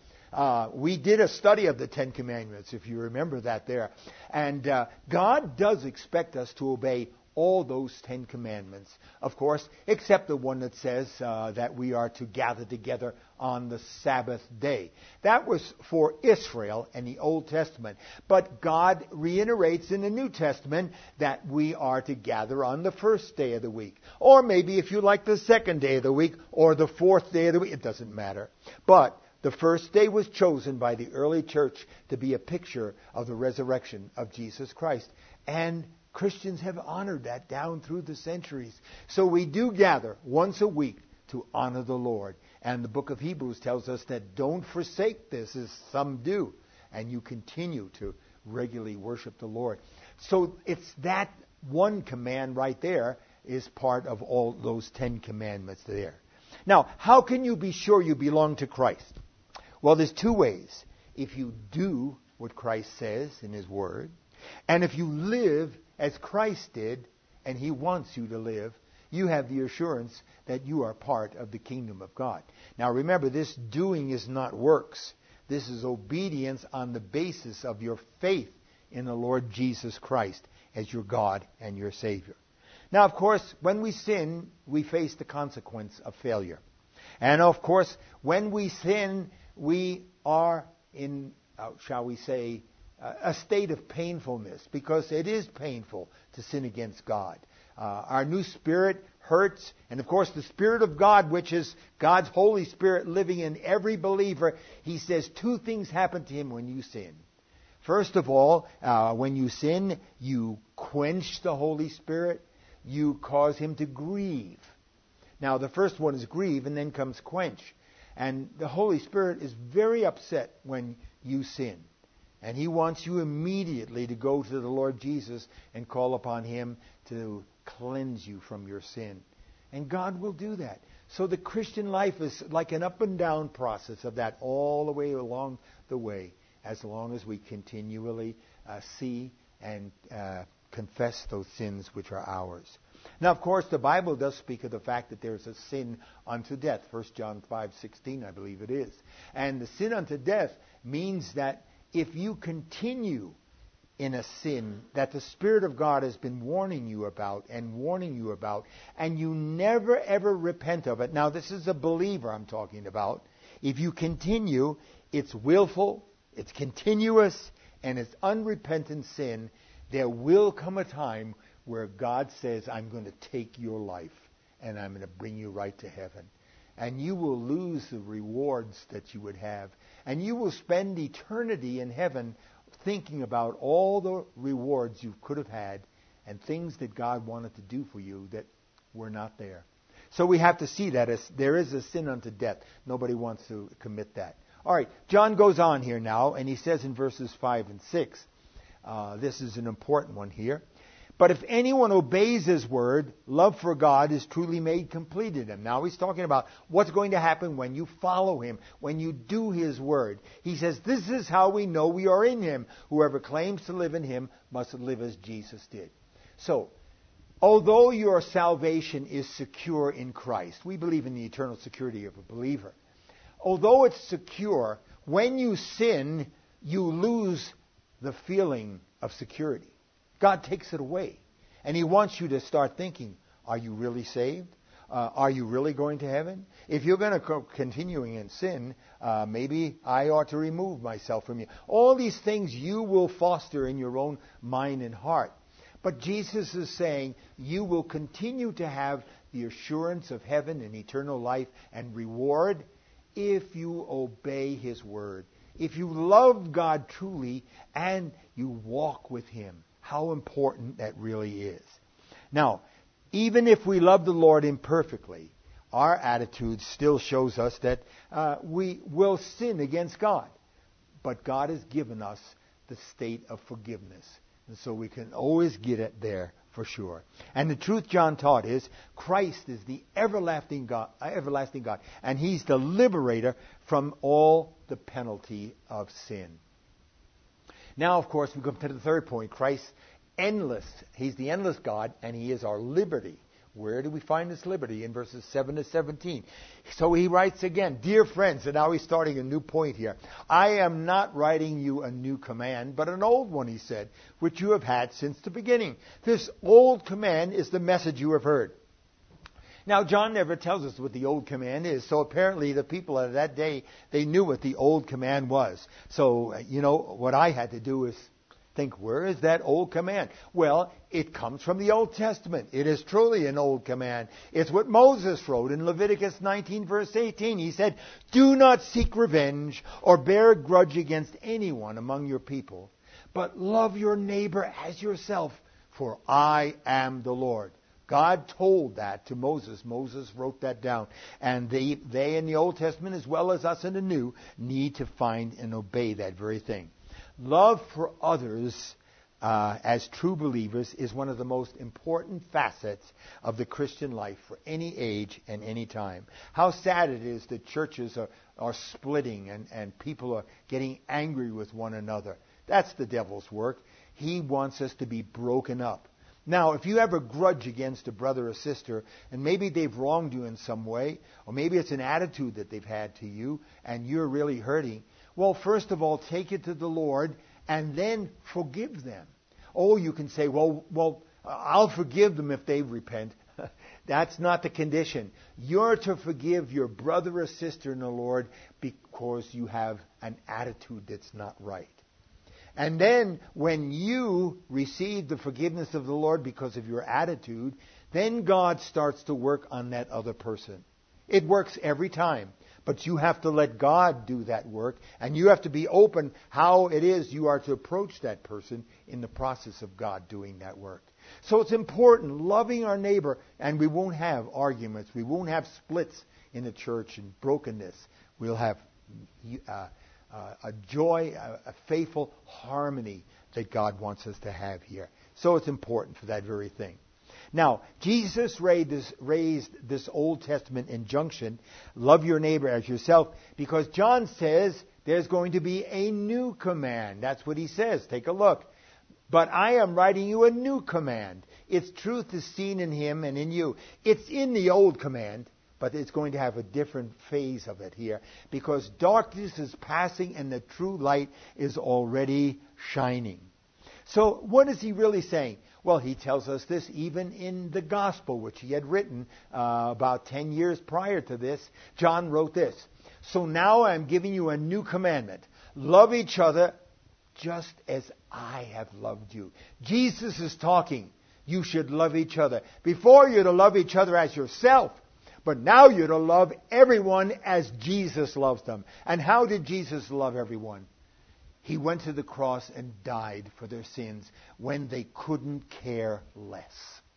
We did a study of the 10 Commandments, if you remember that there. And God does expect us to obey all those 10 Commandments, of course, except the one that says that we are to gather together on the Sabbath day. That was for Israel in the Old Testament. But God reiterates in the New Testament that we are to gather on the first day of the week. Or maybe if you like the second day of the week or the fourth day of the week, it doesn't matter. But the first day was chosen by the early church to be a picture of the resurrection of Jesus Christ. And Christians have honored that down through the centuries. So we do gather once a week to honor the Lord. And the book of Hebrews tells us that don't forsake this, as some do. And you continue to regularly worship the Lord. So it's that one command right there is part of all those 10 commandments there. Now, how can you be sure you belong to Christ? Well, there's two ways. If you do what Christ says in His Word, and if you live as Christ did, and He wants you to live, you have the assurance that you are part of the kingdom of God. Now remember, this doing is not works. This is obedience on the basis of your faith in the Lord Jesus Christ as your God and your Savior. Now, of course, when we sin, we face the consequence of failure. And of course, when we sin, we are in, shall we say, a state of painfulness, because it is painful to sin against God. Our new spirit hurts, and of course the Spirit of God, which is God's Holy Spirit living in every believer, He says two things happen to him when you sin. First of all, when you sin, you quench the Holy Spirit. You cause Him to grieve. Now the first one is grieve, and then comes quench. And the Holy Spirit is very upset when you sin. And He wants you immediately to go to the Lord Jesus and call upon Him to cleanse you from your sin. And God will do that. So the Christian life is like an up and down process of that all the way along the way, as long as we continually see and confess those sins which are ours. Now, of course, the Bible does speak of the fact that there's a sin unto death. 1 John 5:16, I believe it is. And the sin unto death means that if you continue in a sin that the Spirit of God has been warning you about, and you never ever repent of it. Now, this is a believer I'm talking about. If you continue, it's willful, it's continuous, and it's unrepentant sin, there will come a time where God says, I'm going to take your life and I'm going to bring you right to heaven. And you will lose the rewards that you would have. And you will spend eternity in heaven thinking about all the rewards you could have had and things that God wanted to do for you that were not there. So we have to see that as there is a sin unto death. Nobody wants to commit that. All right, John goes on here now, and he says in verses 5 and 6, this is an important one here. But if anyone obeys His word, love for God is truly made complete in him. Now he's talking about what's going to happen when you follow Him, when you do His word. He says, this is how we know we are in Him. Whoever claims to live in Him must live as Jesus did. So, although your salvation is secure in Christ, we believe in the eternal security of a believer. Although it's secure, when you sin, you lose the feeling of security. God takes it away. And He wants you to start thinking, are you really saved? Are you really going to heaven? If you're going to continuing in sin, maybe I ought to remove myself from you. All these things you will foster in your own mind and heart. But Jesus is saying you will continue to have the assurance of heaven and eternal life and reward if you obey His word. If you love God truly and you walk with Him. How important that really is. Now, even if we love the Lord imperfectly, our attitude still shows us that we will sin against God. But God has given us the state of forgiveness. And so we can always get it there for sure. And the truth John taught is Christ is the everlasting God, and He's the liberator from all the penalty of sin. Now, of course, we come to the third point. Christ endless. He's the endless God, and He is our liberty. Where do we find this liberty? In verses 7 to 17. So he writes again, dear friends, and now he's starting a new point here. I am not writing you a new command, but an old one, he said, which you have had since the beginning. This old command is the message you have heard. Now, John never tells us what the old command is, so apparently the people of that day, they knew what the old command was. So, what I had to do is think, where is that old command? Well, it comes from the Old Testament. It is truly an old command. It's what Moses wrote in Leviticus 19, verse 18. He said, do not seek revenge or bear a grudge against anyone among your people, but love your neighbor as yourself, for I am the Lord. God told that to Moses. Moses wrote that down. And they in the Old Testament, as well as us in the New, need to find and obey that very thing. Love for others as true believers is one of the most important facets of the Christian life for any age and any time. How sad it is that churches are splitting and people are getting angry with one another. That's the devil's work. He wants us to be broken up. Now, if you have a grudge against a brother or sister, and maybe they've wronged you in some way, or maybe it's an attitude that they've had to you, and you're really hurting, well, first of all, take it to the Lord and then forgive them. Oh, you can say, well, I'll forgive them if they repent. That's not the condition. You're to forgive your brother or sister in the Lord because you have an attitude that's not right. And then when you receive the forgiveness of the Lord because of your attitude, then God starts to work on that other person. It works every time. But you have to let God do that work, and you have to be open how it is you are to approach that person in the process of God doing that work. So it's important, loving our neighbor, and we won't have arguments. We won't have splits in the church and brokenness. We'll have a joy, a faithful harmony that God wants us to have here. So it's important for that very thing. Now, Jesus raised this Old Testament injunction, love your neighbor as yourself, because John says there's going to be a new command. That's what he says. Take a look. But I am writing you a new command. Its truth is seen in him and in you. It's in the old command, but it's going to have a different phase of it here, because darkness is passing and the true light is already shining. So what is he really saying? Well, he tells us this even in the Gospel, which he had written about 10 years prior to this. John wrote this. So now I'm giving you a new commandment. Love each other just as I have loved you. Jesus is talking. You should love each other. Before, you're to love each other as yourself. But now you're to love everyone as Jesus loves them. And how did Jesus love everyone? He went to the cross and died for their sins when they couldn't care less.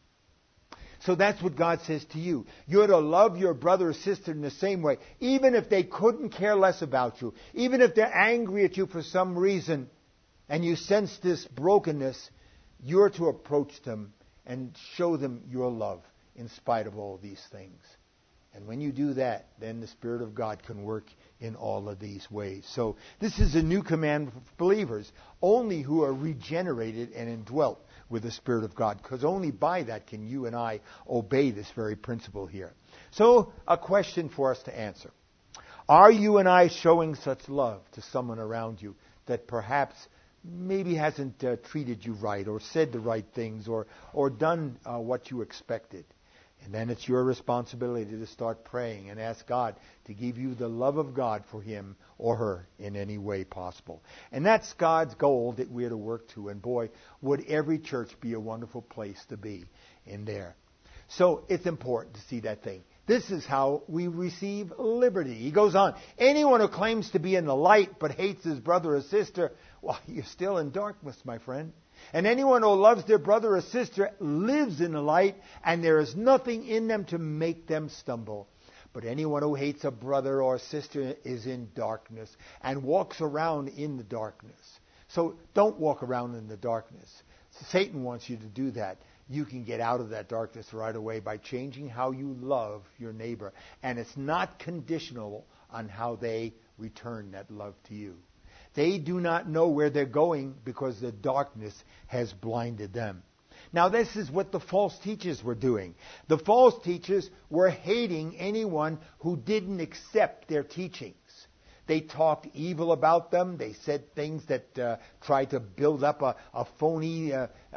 So that's what God says to you. You're to love your brother or sister in the same way, even if they couldn't care less about you, even if they're angry at you for some reason, and you sense this brokenness, you're to approach them and show them your love in spite of all these things. And when you do that, then the Spirit of God can work in all of these ways. So this is a new command for believers, only who are regenerated and indwelt with the Spirit of God, because only by that can you and I obey this very principle here. So a question for us to answer. Are you and I showing such love to someone around you that perhaps maybe hasn't treated you right or said the right things or done what you expected? And then it's your responsibility to start praying and ask God to give you the love of God for him or her in any way possible. And that's God's goal that we're to work to. And boy, would every church be a wonderful place to be in there. So it's important to see that thing. This is how we receive liberty. He goes on, anyone who claims to be in the light but hates his brother or sister, well, you're still in darkness, my friend. And anyone who loves their brother or sister lives in the light, and there is nothing in them to make them stumble. But anyone who hates a brother or sister is in darkness and walks around in the darkness. So don't walk around in the darkness. Satan wants you to do that. You can get out of that darkness right away by changing how you love your neighbor. And it's not conditional on how they return that love to you. They do not know where they're going because the darkness has blinded them. Now, this is what the false teachers were doing. The false teachers were hating anyone who didn't accept their teachings. They talked evil about them. They said things that tried to build up a phony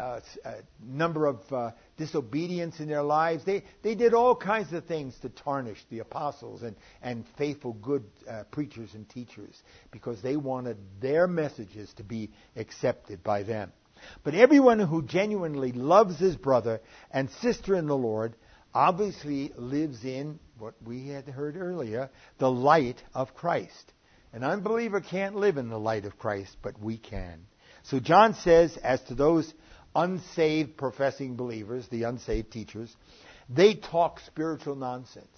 number of disobedience in their lives. They did all kinds of things to tarnish the apostles and faithful, good preachers and teachers because they wanted their messages to be accepted by them. But everyone who genuinely loves his brother and sister in the Lord obviously lives in what we had heard earlier, the light of Christ. An unbeliever can't live in the light of Christ, but we can. So John says, as to those unsaved professing believers, the unsaved teachers, they talk spiritual nonsense.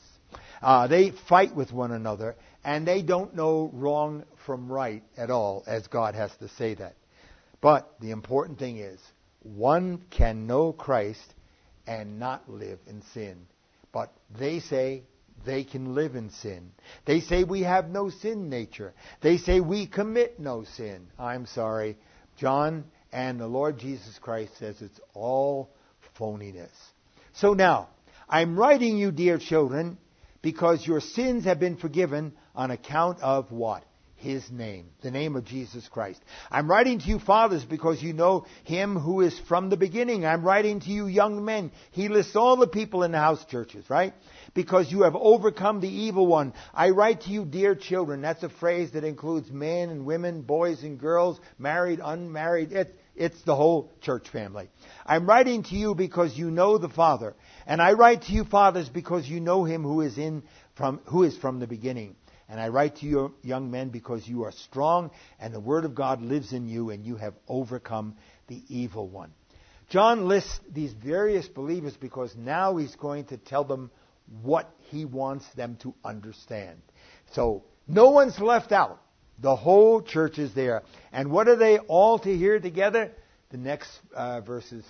They fight with one another, and they don't know wrong from right at all, as God has to say that. But the important thing is, one can know Christ and not live in sin. But they say they can live in sin. They say we have no sin nature. They say we commit no sin. I'm sorry. John and the Lord Jesus Christ says it's all phoniness. So now, I'm writing you, dear children, because your sins have been forgiven on account of what? His name, the name of Jesus Christ. I'm writing to you, fathers, because you know him who is from the beginning. I'm writing to you, young men. He lists all the people in the house churches, right? Because you have overcome the evil one. I write to you, dear children. That's a phrase that includes men and women, boys and girls, married, unmarried. It's the whole church family. I'm writing to you because you know the Father. And I write to you, fathers, because you know him who is from the beginning. And I write to you, young men, because you are strong and the word of God lives in you and you have overcome the evil one. John lists these various believers because now he's going to tell them what he wants them to understand. So no one's left out. The whole church is there. And what are they all to hear together? The next verses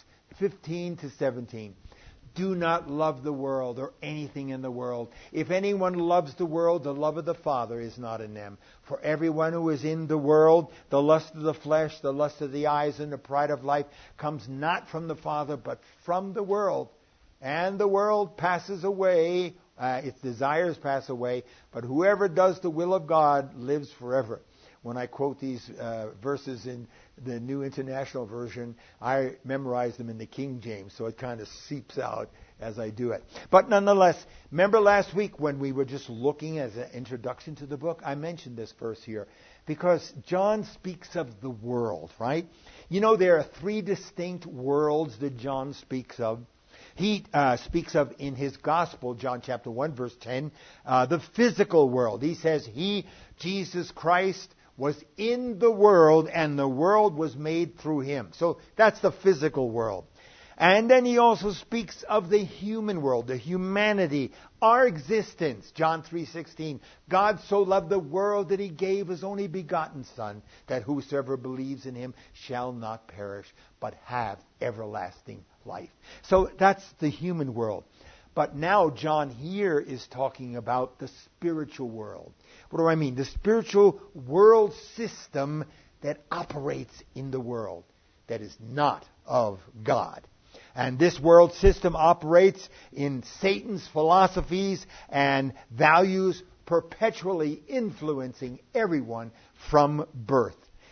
15 to 17. Do not love the world or anything in the world. If anyone loves the world, the love of the Father is not in them. For everyone who is in the world, the lust of the flesh, the lust of the eyes, and the pride of life comes not from the Father, but from the world. And the world passes away, its desires pass away, but whoever does the will of God lives forever. When I quote these verses in the New International Version, I memorize them in the King James, so it kind of seeps out as I do it. But nonetheless, remember last week when we were just looking as an introduction to the book? I mentioned this verse here because John speaks of the world, right? You know, there are three distinct worlds that John speaks of. He speaks of in his gospel, John chapter 1, verse 10, the physical world. He says, He, Jesus Christ, was in the world, and the world was made through him. So that's the physical world. And then he also speaks of the human world, the humanity, our existence. John 3:16. God so loved the world that he gave his only begotten Son, that whosoever believes in him shall not perish, but have everlasting life. So that's the human world. But now John here is talking about the spiritual world. What do I mean? The spiritual world system that operates in the world that is not of God. And this world system operates in Satan's philosophies and values, perpetually influencing everyone from birth.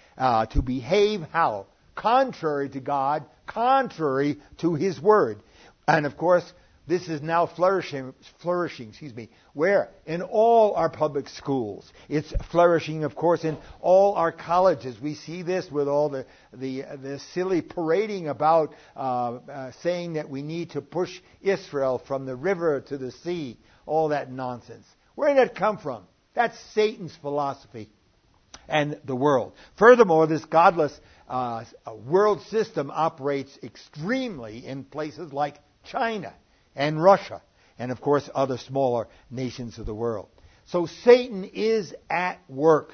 To behave how? Contrary to God, contrary to his word. And of course, this is now flourishing, where? In all our public schools. It's flourishing, of course, in all our colleges. We see this with all the silly parading about saying that we need to push Israel from the river to the sea. All that nonsense. Where did that come from? That's Satan's philosophy and the world. Furthermore, this godless world system operates extremely in places like China and Russia, and of course other smaller nations of the world. So Satan is at work.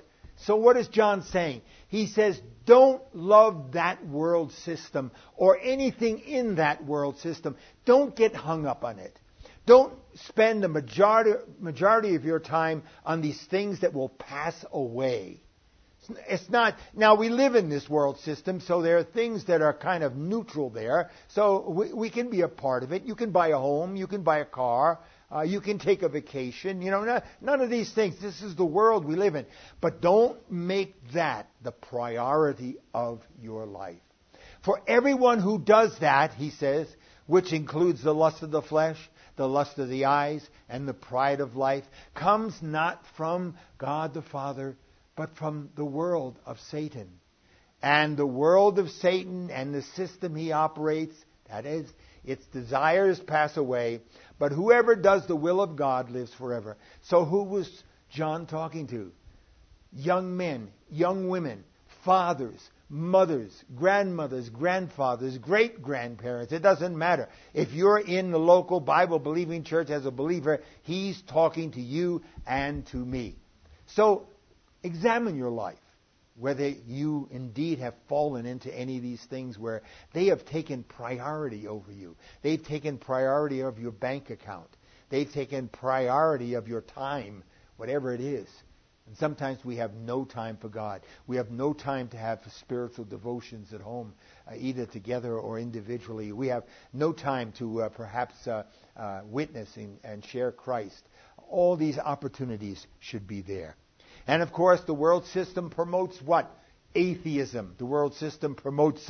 So what is John saying? He says, don't love that world system or anything in that world system. Don't get hung up on it. Don't spend the majority of your time on these things that will pass away. It's not, now we live in this world system, so there are things that are kind of neutral there. So we can be a part of it. You can buy a home, you can buy a car, you can take a vacation. None of these things. This is the world we live in. But don't make that the priority of your life. For everyone who does that, he says, which includes the lust of the flesh, the lust of the eyes, and the pride of life, comes not from God the Father, but from the world of Satan. And the world of Satan and the system he operates, that is, its desires pass away, but whoever does the will of God lives forever. So who was John talking to? Young men, young women, fathers, mothers, grandmothers, grandfathers, great-grandparents. It doesn't matter. If you're in the local Bible-believing church as a believer, he's talking to you and to me. So examine your life, whether you indeed have fallen into any of these things where they have taken priority over you. They've taken priority of your bank account. They've taken priority of your time, whatever it is. And sometimes we have no time for God. We have no time to have spiritual devotions at home, either together or individually. We have no time to perhaps witness and share Christ. All these opportunities should be there. And of course, the world system promotes what? Atheism. The world system promotes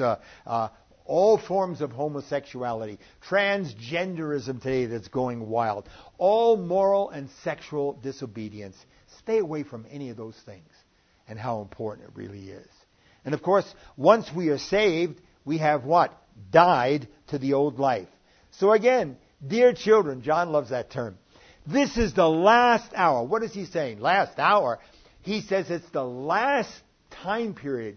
all forms of homosexuality, transgenderism today that's going wild, all moral and sexual disobedience. Stay away from any of those things and how important it really is. And of course, once we are saved, we have what? Died to the old life. So again, dear children, John loves that term. This is the last hour. What is he saying? Last hour? He says it's the last time period,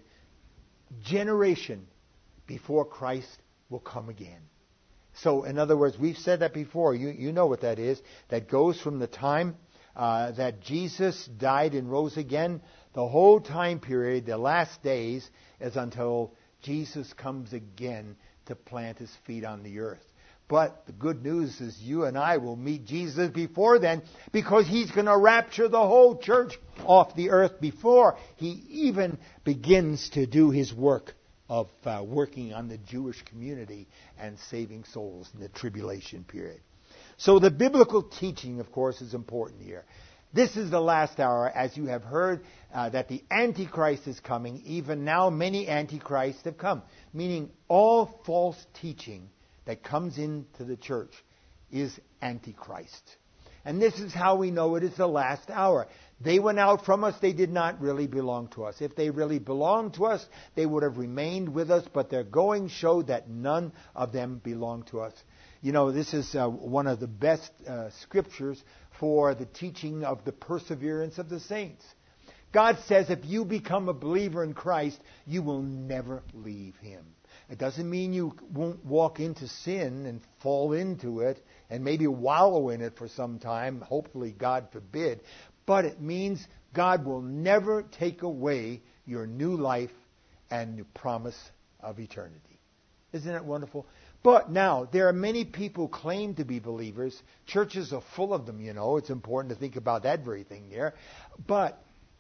generation, before Christ will come again. So, in other words, we've said that before. You know what that is. That goes from the time that Jesus died and rose again. The whole time period, the last days, is until Jesus comes again to plant his feet on the earth. But the good news is you and I will meet Jesus before then, because he's going to rapture the whole church off the earth before he even begins to do his work of working on the Jewish community and saving souls in the tribulation period. So the biblical teaching, of course, is important here. This is the last hour, as you have heard, that the Antichrist is coming. Even now, many Antichrists have come, meaning all false teaching that comes into the church is Antichrist. And this is how we know it is the last hour. They went out from us. They did not really belong to us. If they really belonged to us, they would have remained with us, but their going showed that none of them belonged to us. You know, this is one of the best scriptures for the teaching of the perseverance of the saints. God says if you become a believer in Christ, you will never leave him. It doesn't mean you won't walk into sin and fall into it and maybe wallow in it for some time, hopefully God forbid, but it means God will never take away your new life and the promise of eternity. Isn't that wonderful? But now, there are many people who claim to be believers. Churches are full of them, you know. It's important to think about that very thing there. But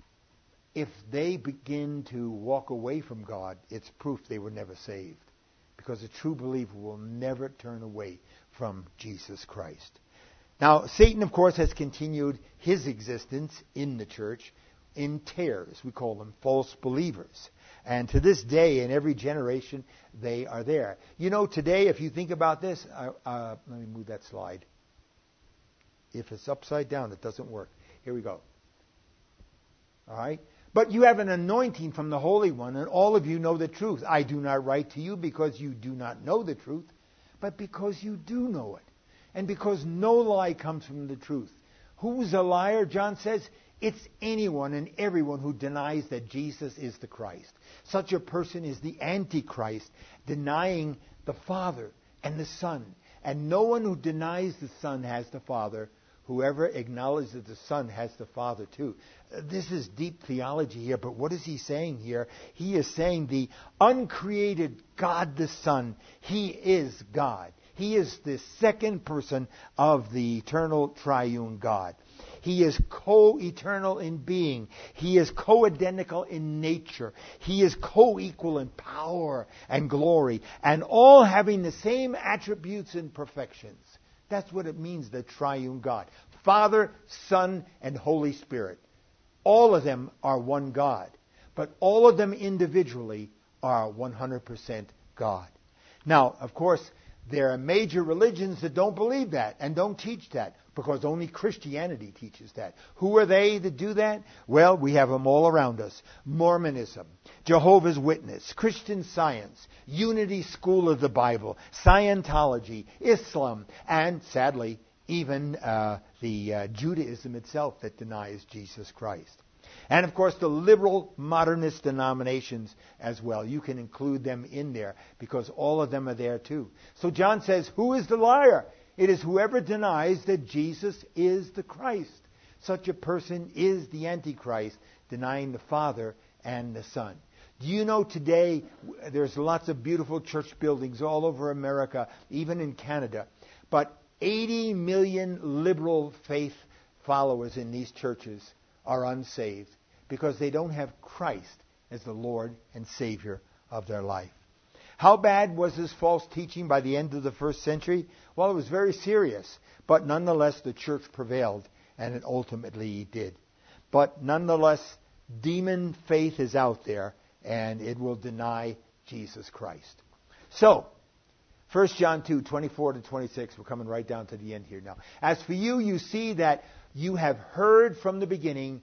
if they begin to walk away from God, it's proof they were never saved. Because a true believer will never turn away from Jesus Christ. Now, Satan, of course, has continued his existence in the church in tares. We call them false believers. And to this day, in every generation, they are there. You know, today, if you think about this, let me move that slide. If it's upside down, it doesn't work. Here we go. All right? But you have an anointing from the Holy One, and all of you know the truth. I do not write to you because you do not know the truth, but because you do know it. And because no lie comes from the truth. Who's a liar? John says, it's anyone and everyone who denies that Jesus is the Christ. Such a person is the Antichrist, denying the Father and the Son. And no one who denies the Son has the Father. Whoever acknowledges the Son has the Father too. This is deep theology here, but what is he saying here? He is saying the uncreated God the Son, he is God. He is the second person of the eternal triune God. He is co-eternal in being. He is co-identical in nature. He is co-equal in power and glory, and all having the same attributes and perfections. That's what it means, the triune God. Father, Son, and Holy Spirit. All of them are one God, but all of them individually are 100% God. Now, of course, there are major religions that don't believe that and don't teach that, because only Christianity teaches that. Who are they that do that? Well, we have them all around us. Mormonism, Jehovah's Witness, Christian Science, Unity School of the Bible, Scientology, Islam, and sadly, even the Judaism itself that denies Jesus Christ. And of course, the liberal modernist denominations as well. You can include them in there because all of them are there too. So John says, who is the liar? It is whoever denies that Jesus is the Christ. Such a person is the Antichrist, denying the Father and the Son. Do you know today there's lots of beautiful church buildings all over America, even in Canada, but 80 million liberal faith followers in these churches are unsaved because they don't have Christ as the Lord and Savior of their life. How bad was this false teaching by the end of the first century? Well, it was very serious, but nonetheless the church prevailed, and it ultimately did. But nonetheless, demon faith is out there, and it will deny Jesus Christ. So, 1 John 2, 24 to 26, we're coming right down to the end here now. As for you, you see that you have heard from the beginning,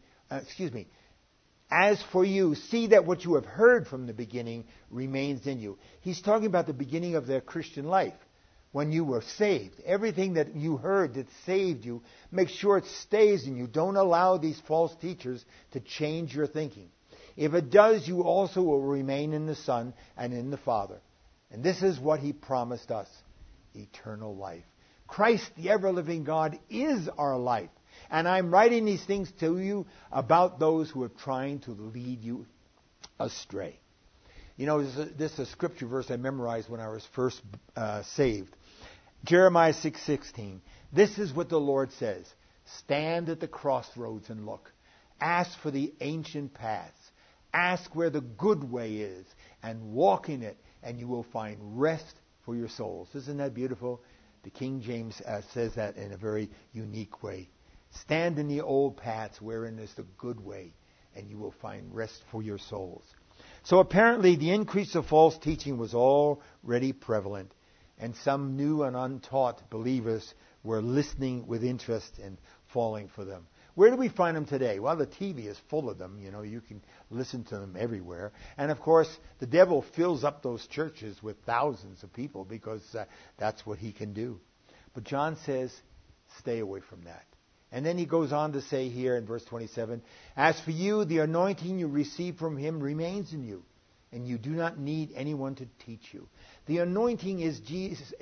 As for you, see that what you have heard from the beginning remains in you. He's talking about the beginning of their Christian life, when you were saved. Everything that you heard that saved you, make sure it stays in you. Don't allow these false teachers to change your thinking. If it does, you also will remain in the Son and in the Father. And this is what He promised us, eternal life. Christ, the ever-living God, is our life. And I'm writing these things to you about those who are trying to lead you astray. You know, this is a scripture verse I memorized when I was first saved. Jeremiah 6:16. This is what the Lord says. Stand at the crossroads and look. Ask for the ancient paths. Ask where the good way is and walk in it, and you will find rest for your souls. Isn't that beautiful? The King James says that in a very unique way. Stand in the old paths wherein is the good way, and you will find rest for your souls. So apparently the increase of false teaching was already prevalent, and some new and untaught believers were listening with interest and falling for them. Where do we find them today? Well, the TV is full of them. You know, you can listen to them everywhere. And of course, the devil fills up those churches with thousands of people because that's what he can do. But John says, stay away from that. And then he goes on to say here in verse 27, as for you, the anointing you receive from Him remains in you, and you do not need anyone to teach you. The anointing is Jesus.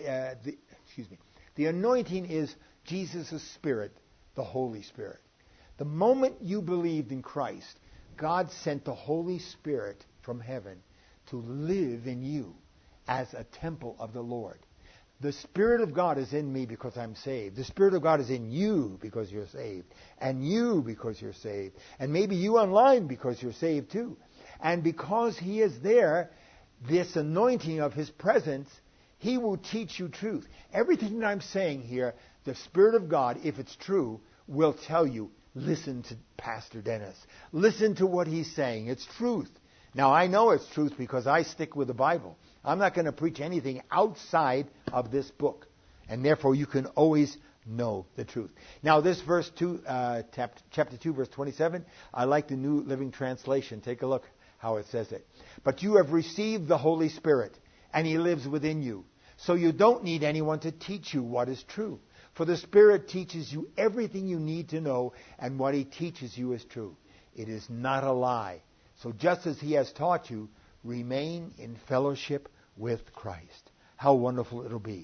The anointing is Jesus' Spirit, the Holy Spirit. The moment you believed in Christ, God sent the Holy Spirit from heaven to live in you as a temple of the Lord. The Spirit of God is in me because I'm saved. The Spirit of God is in you because you're saved. And you because you're saved. And maybe you online because you're saved too. And because He is there, this anointing of His presence, He will teach you truth. Everything that I'm saying here, the Spirit of God, if it's true, will tell you, listen to Pastor Dennis. Listen to what he's saying. It's truth. Now, I know it's truth because I stick with the Bible. I'm not going to preach anything outside of this book. And therefore, you can always know the truth. Now, this verse 2, chapter 2, verse 27, I like the New Living Translation. Take a look how it says it. But you have received the Holy Spirit, and He lives within you. So you don't need anyone to teach you what is true. For the Spirit teaches you everything you need to know, and what He teaches you is true. It is not a lie. So just as He has taught you, remain in fellowship with Christ. How wonderful it'll be.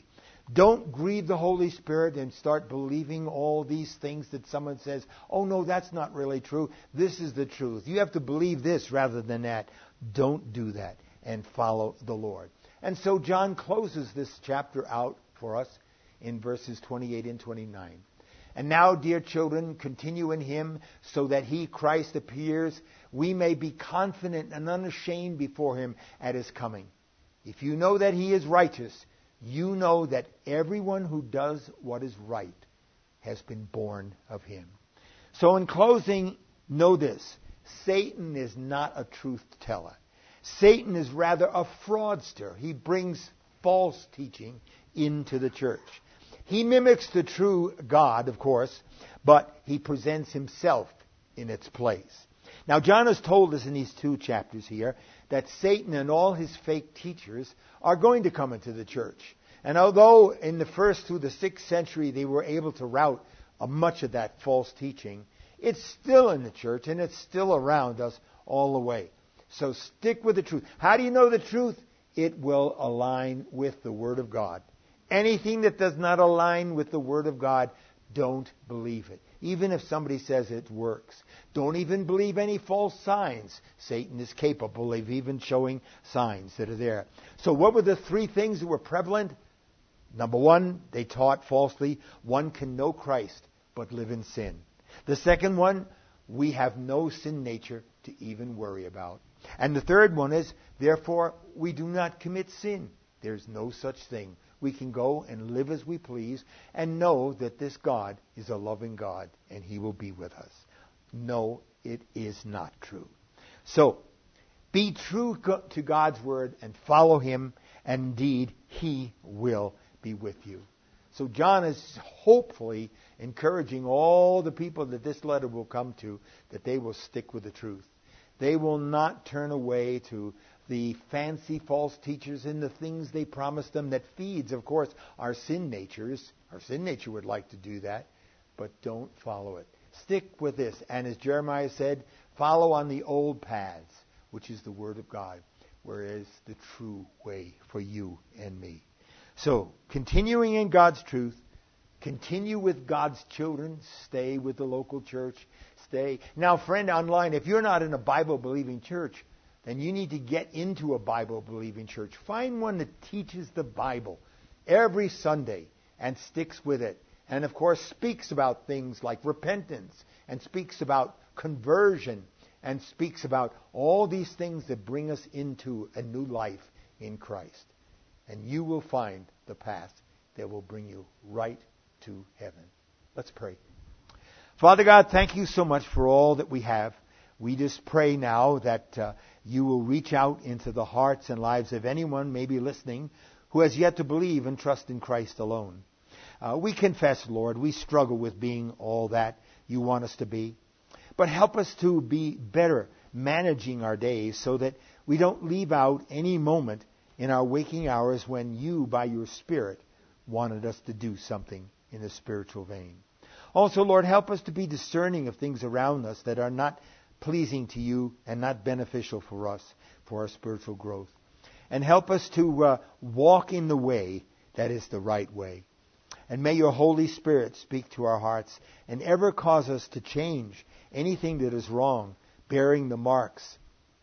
Don't grieve the Holy Spirit and start believing all these things that someone says, oh no, that's not really true. This is the truth. You have to believe this rather than that. Don't do that and follow the Lord. And so John closes this chapter out for us in verses 28 and 29. And now, dear children, continue in him so that he, Christ, appears. We may be confident and unashamed before him at his coming. If you know that he is righteous, you know that everyone who does what is right has been born of him. So in closing, know this. Satan is not a truth teller. Satan is rather a fraudster. He brings false teaching into the church. He mimics the true God, of course, but he presents himself in its place. Now, John has told us in these 2 chapters here that Satan and all his fake teachers are going to come into the church. And although in the 1st through the 6th century they were able to rout much of that false teaching, it's still in the church and it's still around us all the way. So stick with the truth. How do you know the truth? It will align with the Word of God. Anything that does not align with the Word of God, don't believe it. Even if somebody says it works. Don't even believe any false signs. Satan is capable of even showing signs that are there. So what were the 3 things that were prevalent? Number 1, they taught falsely, one can know Christ but live in sin. The second one, we have no sin nature to even worry about. And the third one is, therefore, we do not commit sin. There's no such thing. We can go and live as we please and know that this God is a loving God and he will be with us. No, it is not true. So, be true to God's word and follow him, and indeed, he will be with you. So John is hopefully encouraging all the people that this letter will come to that they will stick with the truth. They will not turn away to the fancy false teachers and the things they promise them that feeds, of course, our sin natures. Our sin nature would like to do that, but don't follow it. Stick with this. And as Jeremiah said, follow on the old paths, which is the Word of God, whereas the true way for you and me. So, continuing in God's truth, continue with God's children, stay with the local church, stay. Now, friend online, if you're not in a Bible-believing church, then you need to get into a Bible-believing church. Find one that teaches the Bible every Sunday and sticks with it. And, of course, speaks about things like repentance and speaks about conversion and speaks about all these things that bring us into a new life in Christ. And you will find the path that will bring you right to heaven. Let's pray. Father God, thank you so much for all that we have. We just pray now that you will reach out into the hearts and lives of anyone maybe listening who has yet to believe and trust in Christ alone. We confess, Lord, we struggle with being all that you want us to be. But help us to be better managing our days so that we don't leave out any moment in our waking hours when you, by your Spirit, wanted us to do something in the spiritual vein. Also, Lord, help us to be discerning of things around us that are not pleasing to you and not beneficial for us, for our spiritual growth. And help us to walk in the way that is the right way. And may your Holy Spirit speak to our hearts and ever cause us to change anything that is wrong, bearing the marks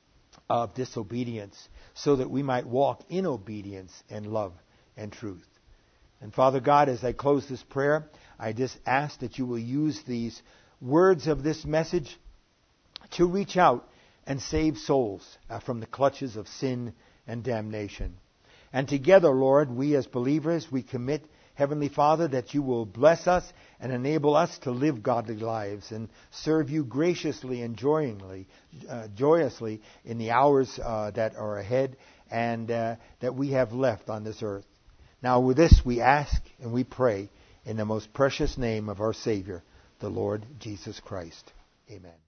of disobedience, so that we might walk in obedience and love and truth. And Father God, as I close this prayer, I just ask that you will use these words of this message to reach out and save souls from the clutches of sin and damnation. And together, Lord, we as believers, we commit, Heavenly Father, that you will bless us and enable us to live godly lives and serve you graciously and joyously in the hours that are ahead and that we have left on this earth. Now with this we ask and we pray in the most precious name of our Savior, the Lord Jesus Christ. Amen.